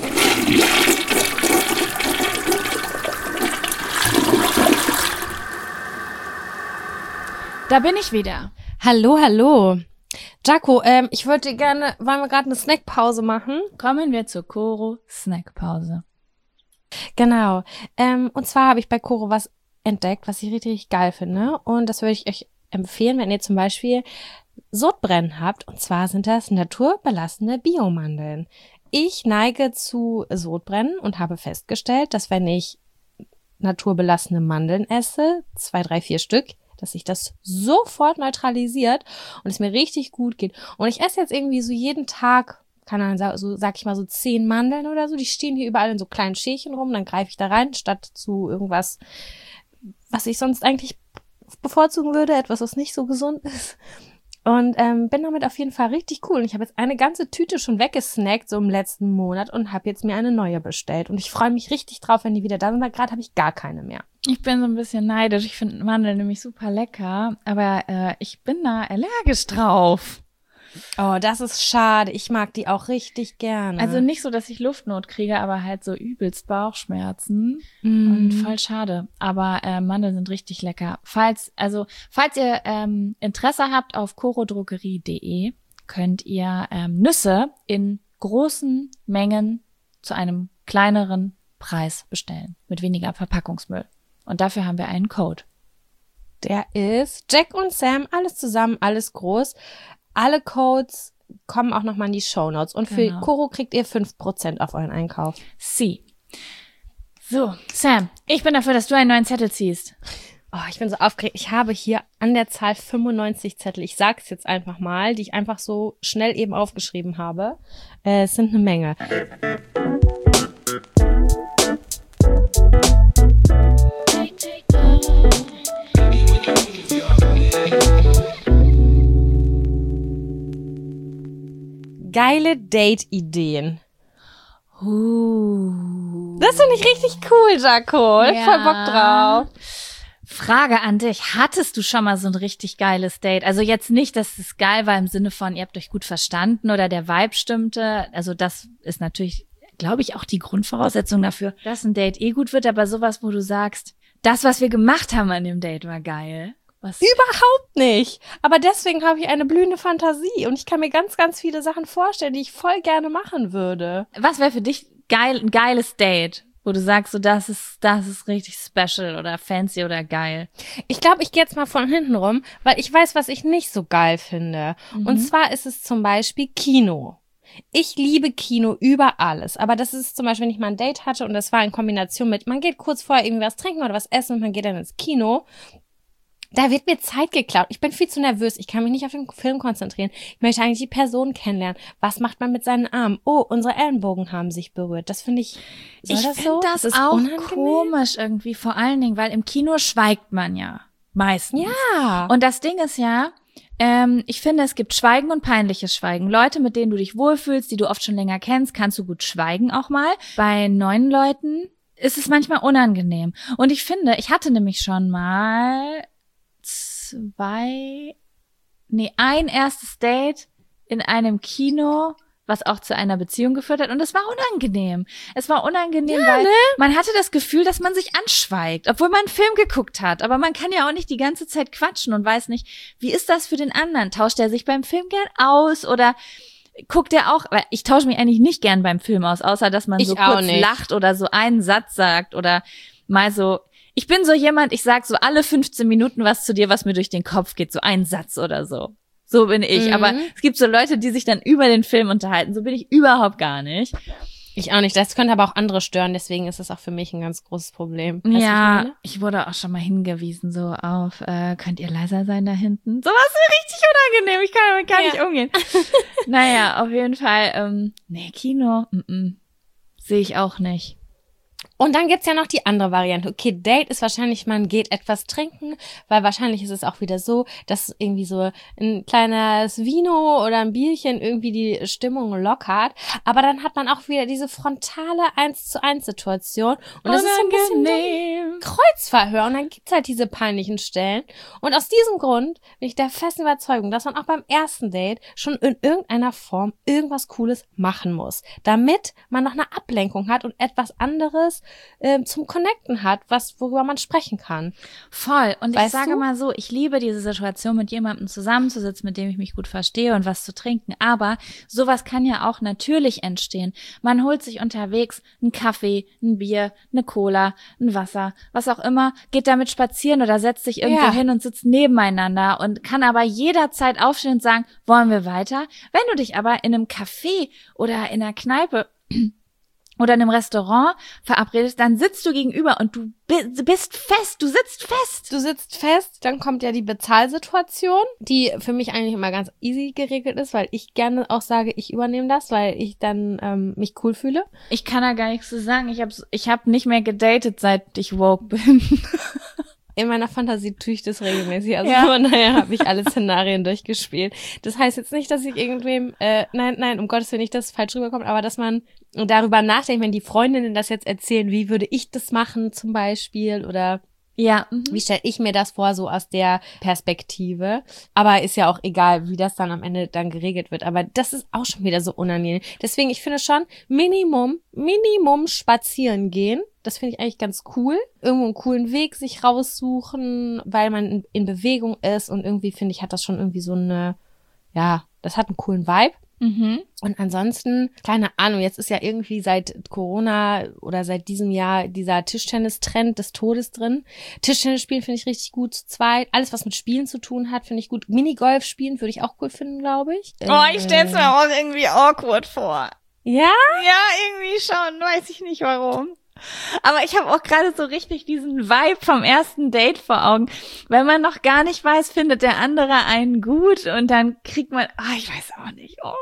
Da bin ich wieder. Hallo, hallo. Jaco, ähm, ich würde gerne, wollen wir gerade eine Snackpause machen? Kommen wir zur Koro Snackpause. Genau. Ähm, und zwar habe ich bei Koro was entdeckt, was ich richtig, richtig geil finde. Und das würde ich euch empfehlen, wenn ihr zum Beispiel Sodbrennen habt. Und zwar sind das naturbelassene Biomandeln. Ich neige zu Sodbrennen und habe festgestellt, dass wenn ich naturbelassene Mandeln esse, zwei, drei, vier Stück, dass sich das sofort neutralisiert und es mir richtig gut geht. Und ich esse jetzt irgendwie so jeden Tag, keine Ahnung, so sag ich mal so zehn Mandeln oder so. Die stehen hier überall in so kleinen Schälchen rum. Dann greife ich da rein, statt zu irgendwas, was ich sonst eigentlich bevorzugen würde, etwas, was nicht so gesund ist. Und ähm, bin damit auf jeden Fall richtig cool. Und ich habe jetzt eine ganze Tüte schon weggesnackt, so im letzten Monat, und habe jetzt mir eine neue bestellt. Und ich freue mich richtig drauf, wenn die wieder da sind, weil gerade habe ich gar keine mehr. Ich bin so ein bisschen neidisch. Ich finde Mandeln nämlich super lecker, aber äh, ich bin da allergisch drauf. Oh, das ist schade. Ich mag die auch richtig gerne. Also nicht so, dass ich Luftnot kriege, aber halt so übelst Bauchschmerzen mm. und voll schade. Aber äh, Mandeln sind richtig lecker. Falls also falls ihr ähm, Interesse habt, auf korodrogerie punkt de könnt ihr ähm, Nüsse in großen Mengen zu einem kleineren Preis bestellen, mit weniger Verpackungsmüll. Und dafür haben wir einen Code. Der ist Jack und Sam, alles zusammen, alles groß. Alle Codes kommen auch nochmal in die Shownotes. Und für Genau. Koro kriegt ihr fünf Prozent auf euren Einkauf. Sie. So, Sam, ich bin dafür, dass du einen neuen Zettel ziehst. Oh, ich bin so aufgeregt. Ich habe hier an der Zahl fünfundneunzig Zettel. Ich sag's jetzt einfach mal, die ich einfach so schnell eben aufgeschrieben habe. Äh, es sind eine Menge. Geile Date-Ideen. Uh. Das finde ich richtig cool, Jaco. Ich hab voll Bock drauf. Frage an dich. Hattest du schon mal so ein richtig geiles Date? Also jetzt nicht, dass es geil war im Sinne von, ihr habt euch gut verstanden oder der Vibe stimmte. Also das ist natürlich, glaube ich, auch die Grundvoraussetzung dafür, dass ein Date eh gut wird. Aber sowas, wo du sagst, das, was wir gemacht haben an dem Date, war geil. Was? Überhaupt nicht. Aber deswegen habe ich eine blühende Fantasie und ich kann mir ganz, ganz viele Sachen vorstellen, die ich voll gerne machen würde. Was wäre für dich geil, ein geiles Date, wo du sagst, so das ist, das ist richtig special oder fancy oder geil? Ich glaube, ich gehe jetzt mal von hinten rum, weil ich weiß, was ich nicht so geil finde. Mhm. Und zwar ist es zum Beispiel Kino. Ich liebe Kino über alles, aber das ist zum Beispiel, wenn ich mal ein Date hatte und das war in Kombination mit, man geht kurz vorher irgendwie was trinken oder was essen und man geht dann ins Kino. Da wird mir Zeit geklaut. Ich bin viel zu nervös. Ich kann mich nicht auf den Film konzentrieren. Ich möchte eigentlich die Person kennenlernen. Was macht man mit seinen Armen? Oh, unsere Ellenbogen haben sich berührt. Das finde ich, soll ich das finde so? das ist auch unangenehm? komisch irgendwie, vor allen Dingen, weil im Kino schweigt man ja meistens. Ja. Und das Ding ist ja, ähm, ich finde, es gibt Schweigen und peinliches Schweigen. Leute, mit denen du dich wohlfühlst, die du oft schon länger kennst, kannst du gut schweigen auch mal. Bei neuen Leuten ist es manchmal unangenehm. Und ich finde, ich hatte nämlich schon mal zwei, nee, ein erstes Date in einem Kino, was auch zu einer Beziehung geführt hat. Und es war unangenehm. Es war unangenehm, Ja, weil ne? man hatte das Gefühl, dass man sich anschweigt, obwohl man einen Film geguckt hat. Aber man kann ja auch nicht die ganze Zeit quatschen und weiß nicht, wie ist das für den anderen? Tauscht er sich beim Film gern aus oder guckt er auch, weil ich tausche mich eigentlich nicht gern beim Film aus, außer dass man Ich so auch kurz nicht. lacht oder so einen Satz sagt oder mal so. Ich bin so jemand, ich sag so alle fünfzehn Minuten was zu dir, was mir durch den Kopf geht, so ein Satz oder so. So bin ich. Mhm. Aber es gibt so Leute, die sich dann über den Film unterhalten. So bin ich überhaupt gar nicht. Ich auch nicht. Das könnte aber auch andere stören. Deswegen ist es auch für mich ein ganz großes Problem. Weißt du, was ich Ja, meine? ich wurde auch schon mal hingewiesen, so auf, äh, könnt ihr leiser sein da hinten? Sowas ist richtig unangenehm. Ich kann damit gar Ja. nicht umgehen. Naja, auf jeden Fall, ähm, nee, Kino, mm -mm, sehe ich auch nicht. Und dann gibt's ja noch die andere Variante. Okay, Date ist wahrscheinlich, man geht etwas trinken, weil wahrscheinlich ist es auch wieder so, dass irgendwie so ein kleines Vino oder ein Bierchen irgendwie die Stimmung lockert. Aber dann hat man auch wieder diese frontale eins zu eins Situation. Und das ist so ein bisschen Kreuzverhör. Und dann gibt's halt diese peinlichen Stellen. Und aus diesem Grund bin ich der festen Überzeugung, dass man auch beim ersten Date schon in irgendeiner Form irgendwas Cooles machen muss, damit man noch eine Ablenkung hat und etwas anderes äh, zum Connecten hat, was worüber man sprechen kann. Voll. Und Weißt ich sage du? mal so, ich liebe diese Situation, mit jemandem zusammenzusitzen, mit dem ich mich gut verstehe und was zu trinken. Aber sowas kann ja auch natürlich entstehen. Man holt sich unterwegs einen Kaffee, ein Bier, eine Cola, ein Wasser, was auch immer, geht damit spazieren oder setzt sich irgendwo Ja. hin und sitzt nebeneinander und kann aber jederzeit aufstehen und sagen, wollen wir weiter? Wenn du dich aber in einem Café oder in einer Kneipe oder in einem Restaurant verabredest, dann sitzt du gegenüber und du bi- bist fest, du sitzt fest. Du sitzt fest, dann kommt ja die Bezahlsituation, die für mich eigentlich immer ganz easy geregelt ist, weil ich gerne auch sage, ich übernehme das, weil ich dann ähm, mich cool fühle. Ich kann da gar nichts zu sagen. Ich habe ich hab nicht mehr gedatet, seit ich woke bin. In meiner Fantasie tue ich das regelmäßig. Also Ja. von daher habe ich alle Szenarien durchgespielt. Das heißt jetzt nicht, dass ich irgendwem, äh, nein, nein, um Gottes Willen nicht, dass es falsch rüberkommt, aber dass man darüber nachdenkt, wenn die Freundinnen das jetzt erzählen, wie würde ich das machen zum Beispiel oder Ja. Mhm. wie stelle ich mir das vor, so aus der Perspektive. Aber ist ja auch egal, wie das dann am Ende dann geregelt wird. Aber das ist auch schon wieder so unangenehm. Deswegen, ich finde schon, Minimum, Minimum spazieren gehen. Das finde ich eigentlich ganz cool. Irgendwo einen coolen Weg sich raussuchen, weil man in, in Bewegung ist. Und irgendwie, finde ich, hat das schon irgendwie so eine, ja, das hat einen coolen Vibe. Mhm. Und ansonsten, keine Ahnung, jetzt ist ja irgendwie seit Corona oder seit diesem Jahr dieser Tischtennis-Trend des Todes drin. Tischtennis spielen finde ich richtig gut zu zweit. Alles, was mit Spielen zu tun hat, finde ich gut. Minigolf spielen würde ich auch cool finden, glaube ich. Oh, ich stell's mir auch irgendwie awkward vor. Ja? Ja, irgendwie schon, weiß ich nicht warum. Aber ich habe auch gerade so richtig diesen Vibe vom ersten Date vor Augen. Wenn man noch gar nicht weiß, findet der andere einen gut und dann kriegt man, ah, ich weiß auch nicht. Oh.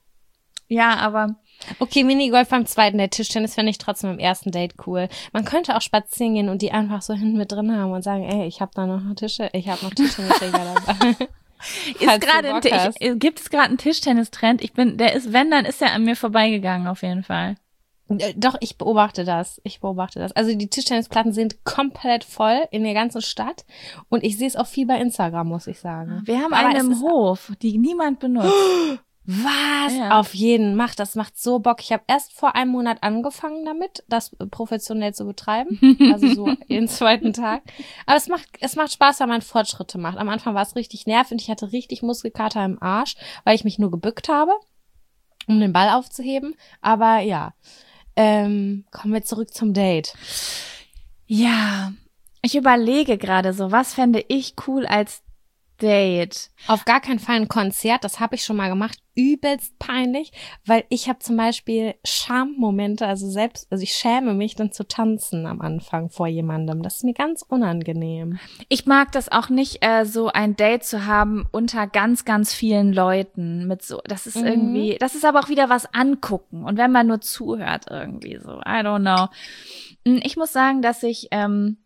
Ja, aber Okay, Minigolf beim zweiten Date. Tischtennis fände ich trotzdem im ersten Date cool. Man könnte auch spazieren gehen und die einfach so hinten mit drin haben und sagen, ey, ich habe da noch Tische, ich habe noch Tischtennisreger dabei. ist Falls du gerade ein Bock Ti- hast. ich, gibt es gerade einen Tischtennistrend? Ich bin, der ist, wenn, dann ist er an mir vorbeigegangen auf jeden Fall. Äh, Doch, ich beobachte das. Ich beobachte das. Also die Tischtennisplatten sind komplett voll in der ganzen Stadt und ich sehe es auch viel bei Instagram, muss ich sagen. Wir haben Aber eine es im ist- Hof, die niemand benutzt. Was? Ja. Auf jeden. Macht das macht so Bock. Ich habe erst vor einem Monat angefangen damit, das professionell zu betreiben. Also so jeden zweiten Tag. Aber es macht es macht Spaß, wenn man Fortschritte macht. Am Anfang war es richtig nervig. Ich hatte richtig Muskelkater im Arsch, weil ich mich nur gebückt habe, um den Ball aufzuheben. Aber ja. Ähm, kommen wir zurück zum Date. Ja, ich überlege gerade so, was fände ich cool als Date? Auf gar keinen Fall ein Konzert, das habe ich schon mal gemacht, übelst peinlich, weil ich habe zum Beispiel Schammomente, also selbst, also ich schäme mich dann zu tanzen am Anfang vor jemandem. Das ist mir ganz unangenehm. Ich mag das auch nicht, äh, so ein Date zu haben unter ganz, ganz vielen Leuten mit so, das ist Mhm. irgendwie, das ist aber auch wieder was angucken und wenn man nur zuhört irgendwie so, I don't know. Mm, Ich muss sagen, dass ich, ähm,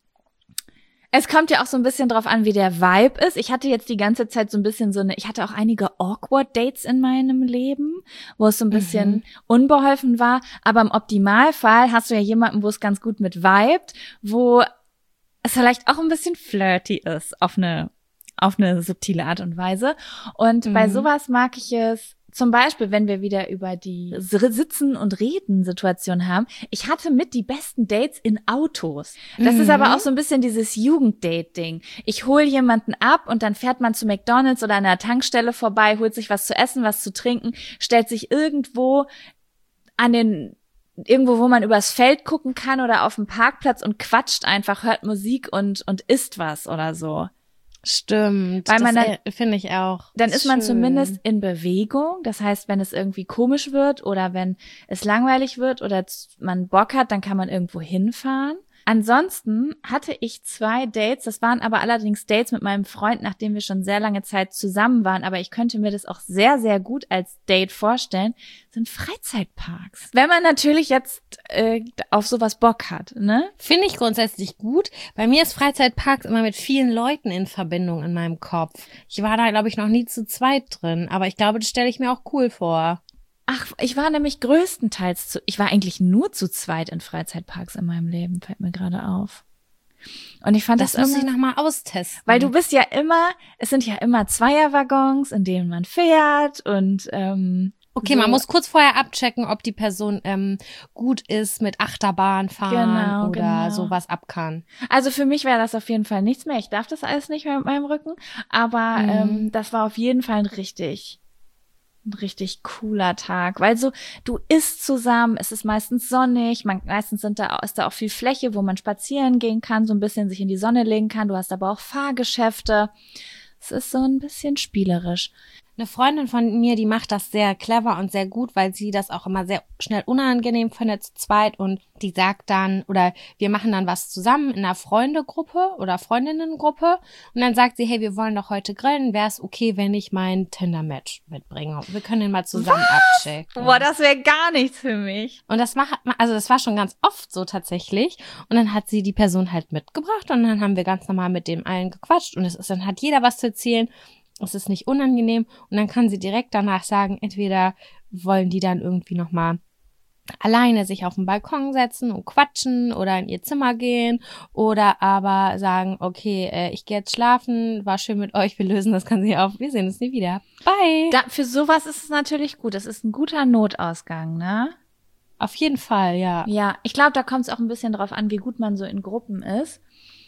es kommt ja auch so ein bisschen drauf an, wie der Vibe ist. Ich hatte jetzt die ganze Zeit so ein bisschen so eine, ich hatte auch einige awkward Dates in meinem Leben, wo es so ein bisschen Mhm. unbeholfen war. Aber im Optimalfall hast du ja jemanden, wo es ganz gut mit vibet, wo es vielleicht auch ein bisschen flirty ist auf eine, auf eine subtile Art und Weise. Und bei Mhm. sowas mag ich es, zum Beispiel, wenn wir wieder über die Sitzen- und Reden-Situation haben. Ich hatte mit die besten Dates in Autos. Das Mhm. ist aber auch so ein bisschen dieses Jugenddate-Ding. Ich hole jemanden ab und dann fährt man zu McDonald's oder an einer Tankstelle vorbei, holt sich was zu essen, was zu trinken, stellt sich irgendwo an den irgendwo, wo man übers Feld gucken kann oder auf dem Parkplatz und quatscht einfach, hört Musik und und isst was oder so. Stimmt. Weil man das dann- äh, finde ich auch. Dann ist man schön. zumindest in Bewegung. Das heißt, wenn es irgendwie komisch wird oder wenn es langweilig wird oder z- man Bock hat, dann kann man irgendwo hinfahren. Ansonsten hatte ich zwei Dates, das waren aber allerdings Dates mit meinem Freund, nachdem wir schon sehr lange Zeit zusammen waren, aber ich könnte mir das auch sehr, sehr gut als Date vorstellen, sind Freizeitparks. Wenn man natürlich jetzt äh, auf sowas Bock hat, ne? Finde ich grundsätzlich gut. Bei mir ist Freizeitparks immer mit vielen Leuten in Verbindung in meinem Kopf. Ich war da, glaube ich, noch nie zu zweit drin, aber ich glaube, das stelle ich mir auch cool vor. Ach, ich war nämlich größtenteils zu, ich war eigentlich nur zu zweit in Freizeitparks in meinem Leben, fällt mir gerade auf. Und ich fand das, das muss immer, ich nochmal austesten. Weil du bist ja immer, es sind ja immer Zweierwaggons, in denen man fährt und ähm, Okay, so. Man muss kurz vorher abchecken, ob die Person ähm, gut ist mit Achterbahn fahren Genau, oder genau. sowas ab kann. Also für mich wäre das auf jeden Fall nichts mehr. Ich darf das alles nicht mehr mit meinem Rücken, aber Mhm. ähm, das war auf jeden Fall ein richtig ein richtig cooler Tag, weil so, du isst zusammen, es ist meistens sonnig, man, meistens sind da, ist da auch viel Fläche, wo man spazieren gehen kann, so ein bisschen sich in die Sonne legen kann, du hast aber auch Fahrgeschäfte, es ist so ein bisschen spielerisch. Eine Freundin von mir, die macht das sehr clever und sehr gut, weil sie das auch immer sehr schnell unangenehm findet zu zweit und die sagt dann, oder wir machen dann was zusammen in einer Freundegruppe oder Freundinnengruppe und dann sagt sie, hey, wir wollen doch heute grillen, wäre es okay, wenn ich mein Tinder-Match mitbringe? Wir können den mal zusammen was? abchecken. Boah, das wäre gar nichts für mich. Und das macht, also das war schon ganz oft so tatsächlich. Und dann hat sie die Person halt mitgebracht und dann haben wir ganz normal mit dem allen gequatscht und es ist, dann hat jeder was zu erzählen. Es ist nicht unangenehm und dann kann sie direkt danach sagen, entweder wollen die dann irgendwie nochmal alleine sich auf den Balkon setzen und quatschen oder in ihr Zimmer gehen oder aber sagen, okay, äh, ich gehe jetzt schlafen, war schön mit euch, wir lösen das Ganze hier auf, wir sehen uns nie wieder. Bye! Da, für sowas ist es natürlich gut, das ist ein guter Notausgang, ne? Auf jeden Fall, ja. Ja, ich glaube, da kommt es auch ein bisschen drauf an, wie gut man so in Gruppen ist.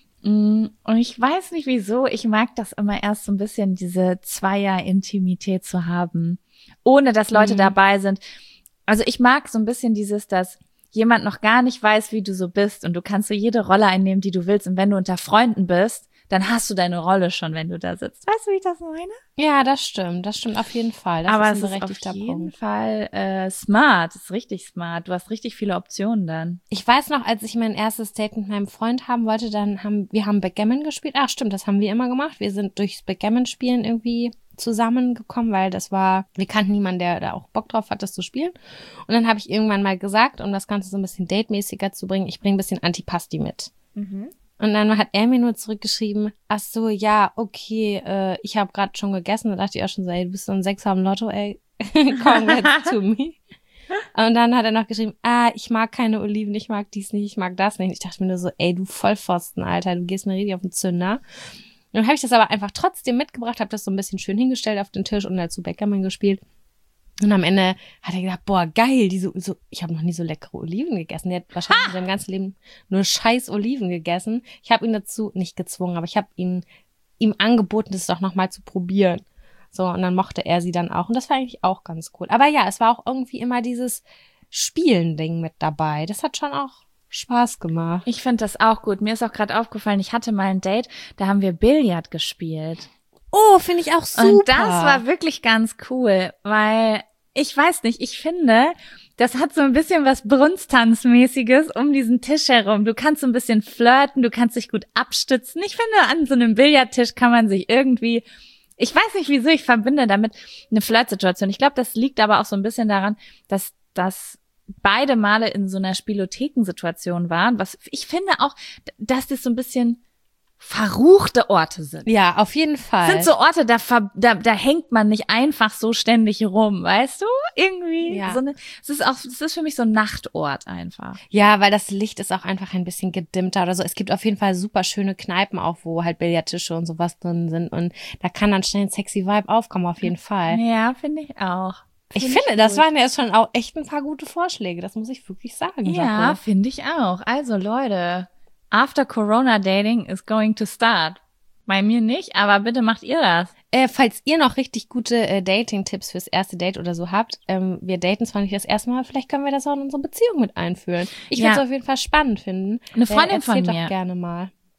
Und ich weiß nicht wieso, ich mag das immer erst so ein bisschen, diese Zweier-Intimität zu haben, ohne dass Leute Mhm. dabei sind. Also ich mag so ein bisschen dieses, dass jemand noch gar nicht weiß, wie du so bist und du kannst so jede Rolle einnehmen, die du willst. Und wenn du unter Freunden bist, dann hast du deine Rolle schon, wenn du da sitzt. Weißt du, wie ich das meine? Ja, das stimmt, das stimmt auf jeden Fall. Das Aber ist es ein ist berechtigter auf jeden Punkt. Fall äh, smart, es ist richtig smart. Du hast richtig viele Optionen dann. Ich weiß noch, als ich mein erstes Date mit meinem Freund haben wollte, dann haben wir haben Backgammon gespielt. Ach stimmt, das haben wir immer gemacht. Wir sind durchs Backgammon-Spielen irgendwie zusammengekommen, weil das war, wir kannten niemanden, der da auch Bock drauf hat, das zu spielen. Und dann habe ich irgendwann mal gesagt, um das Ganze so ein bisschen datemäßiger zu bringen, ich bringe ein bisschen Antipasti mit. Mhm. Und dann hat er mir nur zurückgeschrieben, ach so, ja, okay, äh, ich habe gerade schon gegessen. Da dachte ich auch schon so, ey, du bist so ein Sechser am Lotto, ey, congrats to me. Und dann hat er noch geschrieben, ah, ich mag keine Oliven, ich mag dies nicht, ich mag das nicht. Ich dachte mir nur so, ey, du Vollpfosten, Alter, du gehst mir richtig auf den Zünder. Und dann habe ich das aber einfach trotzdem mitgebracht, habe das so ein bisschen schön hingestellt auf den Tisch und dazu Backgammon gespielt. Und am Ende hat er gedacht, boah, geil, diese, so, ich habe noch nie so leckere Oliven gegessen. Der hat wahrscheinlich in seinem ganzen Leben nur scheiß Oliven gegessen. Ich habe ihn dazu nicht gezwungen, aber ich habe ihn ihm angeboten, das doch nochmal zu probieren. So, und dann mochte er sie dann auch. Und das war eigentlich auch ganz cool. Aber ja, es war auch irgendwie immer dieses Spielen-Ding mit dabei. Das hat schon auch Spaß gemacht. Ich finde das auch gut. Mir ist auch gerade aufgefallen, ich hatte mal ein Date, da haben wir Billard gespielt. Oh, finde ich auch super. Und das war wirklich ganz cool, weil ich weiß nicht, ich finde, das hat so ein bisschen was Brunstanzmäßiges um diesen Tisch herum. Du kannst so ein bisschen flirten, du kannst dich gut abstützen. Ich finde, an so einem Billardtisch kann man sich irgendwie, ich weiß nicht wieso, ich verbinde damit eine Flirtsituation. Ich glaube, das liegt aber auch so ein bisschen daran, dass das beide Male in so einer Spielothekensituation waren, was ich finde auch, dass das so ein bisschen verruchte Orte sind. Ja, auf jeden Fall. Sind so Orte, da, ver, da, da hängt man nicht einfach so ständig rum, weißt du? Irgendwie. Ja. So eine, es ist auch, es ist für mich so ein Nachtort einfach. Ja, weil das Licht ist auch einfach ein bisschen gedimmter oder so. Es gibt auf jeden Fall super schöne Kneipen auch, wo halt Billardtische und sowas drin sind und da kann dann schnell ein sexy Vibe aufkommen, auf jeden Fall. Ja, finde ich auch. Ich Find finde, das gut. waren ja schon auch echt ein paar gute Vorschläge, das muss ich wirklich sagen. Ja, Jaco. finde ich auch. Also Leute, after Corona Dating is going to start. Bei mir nicht, aber bitte macht ihr das. Äh, falls ihr noch richtig gute äh, Dating-Tipps fürs erste Date oder so habt, ähm, wir daten zwar nicht das erste Mal, vielleicht können wir das auch in unsere Beziehung mit einführen. Ich Ja. würde es auf jeden Fall spannend finden. Eine Freundin äh, von erzählt mir. doch gerne mal.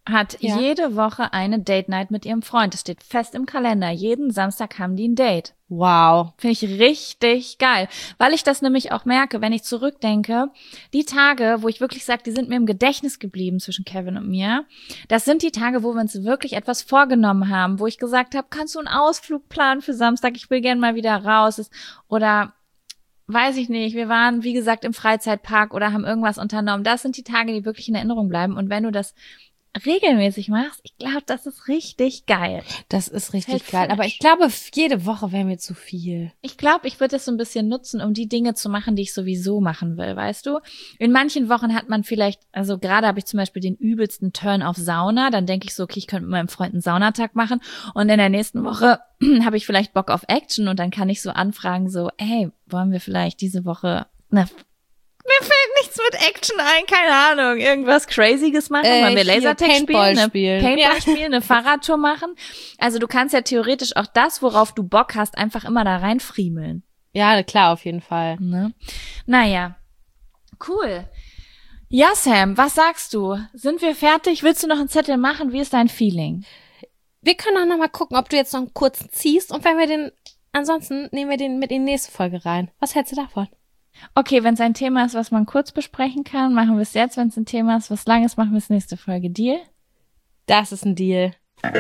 hat Ja. jede Woche eine Date Night mit ihrem Freund. Das steht fest im Kalender. Jeden Samstag haben die ein Date. Wow. Finde ich richtig geil, weil ich das nämlich auch merke, wenn ich zurückdenke, die Tage, wo ich wirklich sage, die sind mir im Gedächtnis geblieben zwischen Kevin und mir, das sind die Tage, wo wir uns wirklich etwas vorgenommen haben, wo ich gesagt habe, kannst du einen Ausflug planen für Samstag, ich will gerne mal wieder raus, oder weiß ich nicht, wir waren, wie gesagt, im Freizeitpark oder haben irgendwas unternommen. Das sind die Tage, die wirklich in Erinnerung bleiben, und wenn du das regelmäßig machst, ich glaube, das ist richtig geil. Das ist richtig Fällt geil. Aber ich glaube, jede Woche wäre mir zu viel. Ich glaube, ich würde das so ein bisschen nutzen, um die Dinge zu machen, die ich sowieso machen will, weißt du? In manchen Wochen hat man vielleicht, also gerade habe ich zum Beispiel den übelsten Turn auf Sauna, dann denke ich so, okay, ich könnte mit meinem Freund einen Saunatag machen, und in der nächsten Woche habe ich vielleicht Bock auf Action, und dann kann ich so anfragen, so, hey, wollen wir vielleicht diese Woche, na, mir fällt nichts mit Action ein, keine Ahnung, irgendwas Crazyes machen, Äh, wollen wir hier Lasertag Paintball spielen, eine spielen. Paintball Ja. spielen, eine Fahrradtour machen. Also du kannst ja theoretisch auch das, worauf du Bock hast, einfach immer da reinfriemeln. Ja, klar, auf jeden Fall. Ne? Naja, cool. Ja, Sam, was sagst du? Sind wir fertig? Willst du noch einen Zettel machen? Wie ist dein Feeling? Wir können auch noch mal gucken, ob du jetzt noch einen kurzen ziehst, und wenn wir den, ansonsten nehmen wir den mit in die nächste Folge rein. Was hältst du davon? Okay, wenn es ein Thema ist, was man kurz besprechen kann, machen wir es jetzt. Wenn es ein Thema ist, was lang ist, machen wir es nächste Folge. Deal? Das ist ein Deal.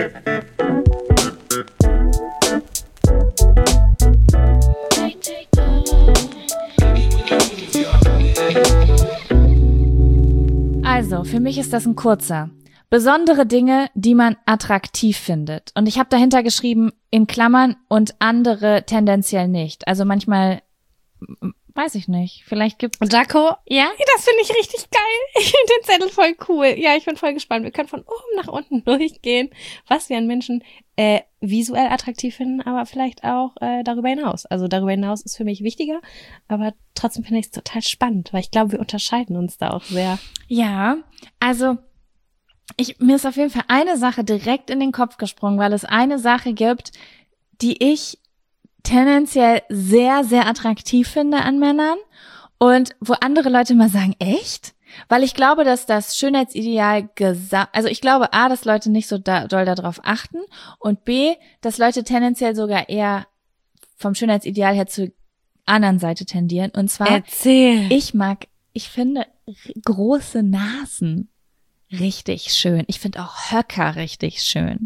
Also, für mich ist das ein kurzer. Besondere Dinge, die man attraktiv findet. Und ich habe dahinter geschrieben, in Klammern, und andere tendenziell nicht. Also manchmal, m- weiß ich nicht, vielleicht gibt's... Und Jaco? Ja? Das finde ich richtig geil. Ich finde den Zettel voll cool. Ja, ich bin voll gespannt. Wir können von oben nach unten durchgehen, was wir an Menschen äh, visuell attraktiv finden, aber vielleicht auch äh, darüber hinaus. Also darüber hinaus ist für mich wichtiger, aber trotzdem finde ich es total spannend, weil ich glaube, wir unterscheiden uns da auch sehr. Ja, also ich, mir ist auf jeden Fall eine Sache direkt in den Kopf gesprungen, weil es eine Sache gibt, die ich tendenziell sehr, sehr attraktiv finde an Männern, und wo andere Leute mal sagen, echt? Weil ich glaube, dass das Schönheitsideal gesa- also ich glaube A, dass Leute nicht so da, doll darauf achten, und B, dass Leute tendenziell sogar eher vom Schönheitsideal her zur anderen Seite tendieren, und zwar, Erzähl. ich mag, ich finde r- große Nasen richtig schön. Ich finde auch Höcker richtig schön.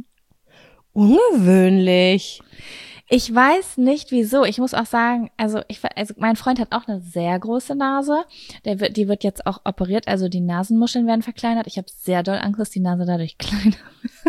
Ungewöhnlich. Ich weiß nicht wieso. Ich muss auch sagen, also ich, also mein Freund hat auch eine sehr große Nase. Der wird, die wird jetzt auch operiert, also die Nasenmuscheln werden verkleinert. Ich habe sehr doll Angst, dass die Nase dadurch kleiner wird.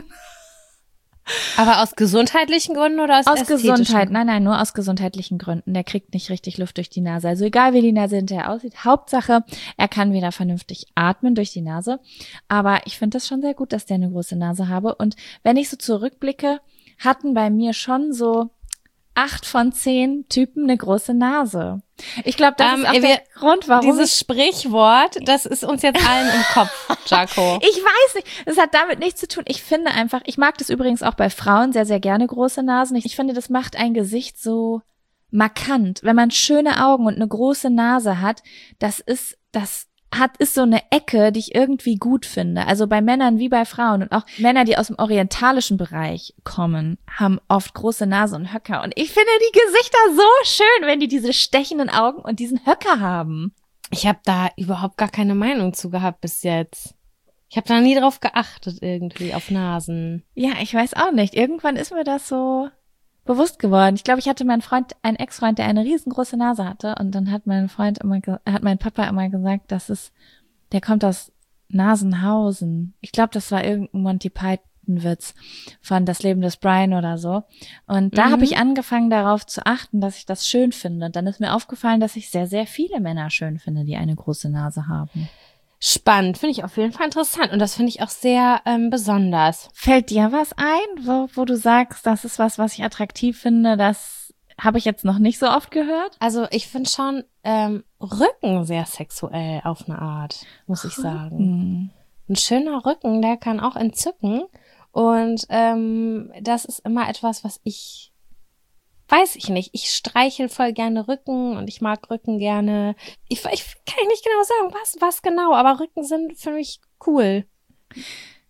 Aber aus gesundheitlichen Gründen oder aus Aus ästhetischen? Gesundheit, nein, nein, nur aus gesundheitlichen Gründen. Der kriegt nicht richtig Luft durch die Nase. Also egal, wie die Nase hinterher aussieht. Hauptsache, er kann wieder vernünftig atmen durch die Nase. Aber ich finde das schon sehr gut, dass der eine große Nase habe. Und wenn ich so zurückblicke, hatten bei mir schon so acht von zehn Typen eine große Nase. Ich glaube, das Ähm, ist auch wir- der Grund, warum Dieses ich Sprichwort, das ist uns jetzt allen im Kopf, Jaco. Ich weiß nicht, das hat damit nichts zu tun. Ich finde einfach, ich mag das übrigens auch bei Frauen sehr, sehr gerne, große Nasen. Ich, ich finde, das macht ein Gesicht so markant. Wenn man schöne Augen und eine große Nase hat, das ist, das hat, ist so eine Ecke, die ich irgendwie gut finde. Also bei Männern wie bei Frauen, und auch Männer, die aus dem orientalischen Bereich kommen, haben oft große Nase und Höcker. Und ich finde die Gesichter so schön, wenn die diese stechenden Augen und diesen Höcker haben. Ich habe da überhaupt gar keine Meinung zu gehabt bis jetzt. Ich habe da nie drauf geachtet irgendwie, auf Nasen. Ja, ich weiß auch nicht. Irgendwann ist mir das so bewusst geworden. Ich glaube, ich hatte meinen Freund, einen Ex-Freund, der eine riesengroße Nase hatte, und dann hat mein Freund immer, ge- hat mein Papa immer gesagt, dass es, der kommt aus Nasenhausen. Ich glaube, das war irgendein Monty Python-Witz von Das Leben des Brian oder so. Und da Mhm. habe ich angefangen, darauf zu achten, dass ich das schön finde. Und dann ist mir aufgefallen, dass ich sehr, sehr viele Männer schön finde, die eine große Nase haben. Spannend, finde ich auf jeden Fall interessant. Und das finde ich auch sehr ähm, besonders. Fällt dir was ein, wo, wo du sagst, das ist was, was ich attraktiv finde, das habe ich jetzt noch nicht so oft gehört? Also ich finde schon ähm, Rücken sehr sexuell auf eine Art, muss ich sagen. Hm. Ein schöner Rücken, der kann auch entzücken. Und ähm, das ist immer etwas, was ich, weiß ich nicht, ich streichel voll gerne Rücken und ich mag Rücken gerne. Ich, ich kann nicht genau sagen, was, was genau, aber Rücken sind für mich cool.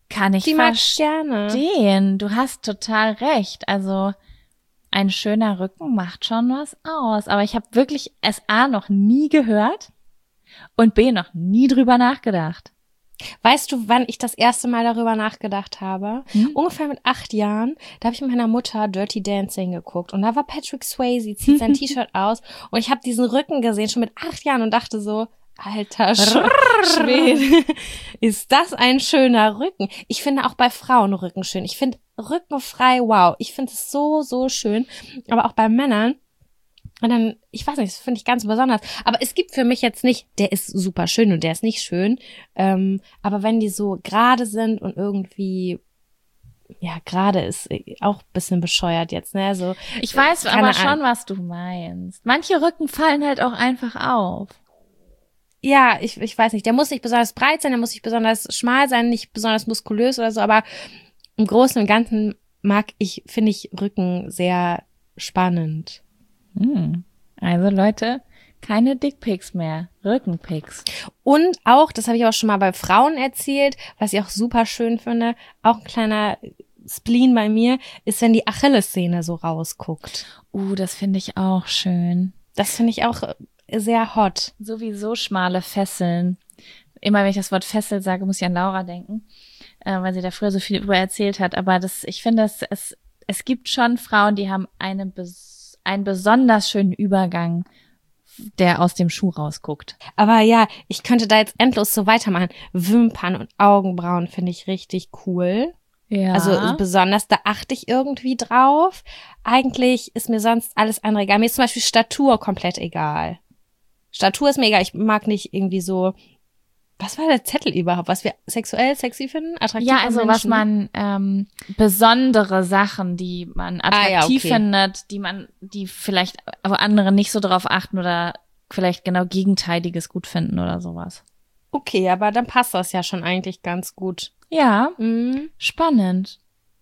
Kann ich Die mag ich gerne. verstehen. Du hast total recht. Also ein schöner Rücken macht schon was aus. Aber ich habe wirklich es A noch nie gehört und B noch nie drüber nachgedacht. Weißt du, wann ich das erste Mal darüber nachgedacht habe? Hm? Ungefähr mit acht Jahren. Da habe ich mit meiner Mutter Dirty Dancing geguckt. Und da war Patrick Swayze, zieht sein T-Shirt aus. Und ich habe diesen Rücken gesehen, schon mit acht Jahren und dachte so, alter Sch- Schwede, ist das ein schöner Rücken. Ich finde auch bei Frauen Rücken schön. Ich finde rückenfrei, wow. Ich finde es so, so schön. Aber auch bei Männern. Und dann, ich weiß nicht, das finde ich ganz besonders. Aber es gibt für mich jetzt nicht, der ist super schön und der ist nicht schön. Ähm, aber wenn die so gerade sind und irgendwie, ja, gerade ist auch ein bisschen bescheuert jetzt, ne? So, Ich weiß keine aber schon, Ahnung. was du meinst. Manche Rücken fallen halt auch einfach auf. Ja, ich, ich weiß nicht, der muss nicht besonders breit sein, der muss nicht besonders schmal sein, nicht besonders muskulös oder so, aber im Großen und Ganzen mag ich, finde ich Rücken sehr spannend. Hm. Also Leute, keine Dickpics mehr, Rückenpics. Und auch, das habe ich auch schon mal bei Frauen erzählt, was ich auch super schön finde, auch ein kleiner Spleen bei mir, ist, wenn die Achillessehne so rausguckt. Uh, das finde ich auch schön. Das finde ich auch sehr hot. Sowieso schmale Fesseln. Immer wenn ich das Wort Fessel sage, muss ich an Laura denken, äh, weil sie da früher so viel über erzählt hat. Aber das, ich finde, es, es, es gibt schon Frauen, die haben eine bes- einen besonders schönen Übergang, der aus dem Schuh rausguckt. Aber ja, ich könnte da jetzt endlos so weitermachen. Wimpern und Augenbrauen finde ich richtig cool. Ja. Also besonders, da achte ich irgendwie drauf. Eigentlich ist mir sonst alles andere egal. Mir ist zum Beispiel Statur komplett egal. Statur ist mir egal. Ich mag nicht irgendwie so, was war der Zettel überhaupt? Was wir sexuell sexy finden? Attraktiv ja, an also was Menschen? man, ähm, besondere Sachen, die man attraktiv Ah, ja, okay. findet, die man, die vielleicht, wo andere nicht so drauf achten oder vielleicht genau Gegenteiliges gut finden oder sowas. Okay, aber dann passt das ja schon eigentlich ganz gut. Ja, Mhm. spannend.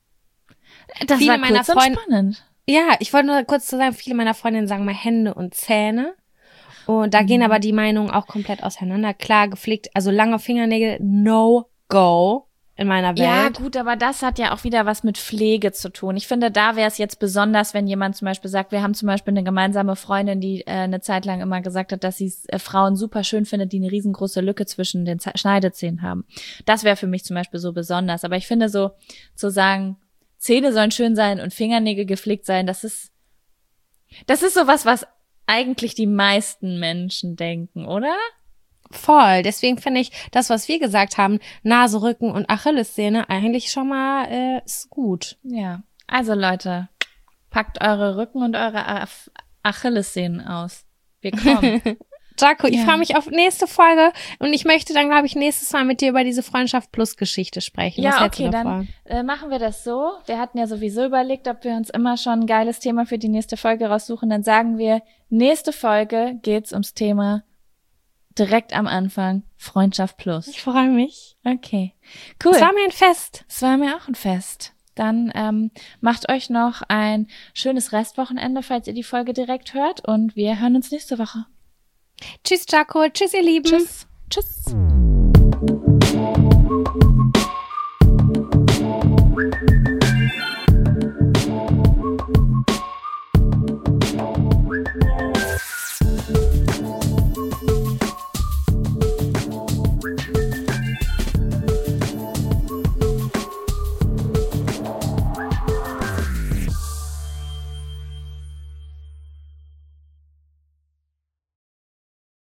Das Viele war meiner kurz und Freunde- spannend. Ja, ich wollte nur kurz zu sagen, viele meiner Freundinnen sagen mal Hände und Zähne. Und da gehen aber die Meinungen auch komplett auseinander. Klar, gepflegt, also lange Fingernägel, no go in meiner Ja, Welt. gut, aber das hat ja auch wieder was mit Pflege zu tun. Ich finde, da wäre es jetzt besonders, wenn jemand zum Beispiel sagt, wir haben zum Beispiel eine gemeinsame Freundin, die äh, eine Zeit lang immer gesagt hat, dass sie äh, Frauen super schön findet, die eine riesengroße Lücke zwischen den Z- Schneidezähnen haben. Das wäre für mich zum Beispiel so besonders. Aber ich finde so, zu sagen, Zähne sollen schön sein und Fingernägel gepflegt sein, das ist, das ist sowas, was eigentlich die meisten Menschen denken, oder? Voll. Deswegen finde ich das, was wir gesagt haben, Nase, Rücken und Achillessehne, eigentlich schon mal äh, ist gut. Ja. Also Leute, packt eure Rücken und eure Ach- Achillessehnen aus. Wir kommen. Jaco, ich Ja. freue mich auf nächste Folge und ich möchte dann, glaube ich, nächstes Mal mit dir über diese Freundschaft Plus Geschichte sprechen. Was Ja, hältst okay, du davon? dann äh, machen wir das so. Wir hatten ja sowieso überlegt, ob wir uns immer schon ein geiles Thema für die nächste Folge raussuchen. Dann sagen wir, nächste Folge geht's ums Thema direkt am Anfang Freundschaft Plus. Ich freue mich. Okay, cool. Es war mir ein Fest. Es war mir auch ein Fest. Dann ähm, macht euch noch ein schönes Restwochenende, falls ihr die Folge direkt hört. Und wir hören uns nächste Woche. Tschüss, Jaco. Tschüss, ihr Lieben. Tschüss. Tschüss.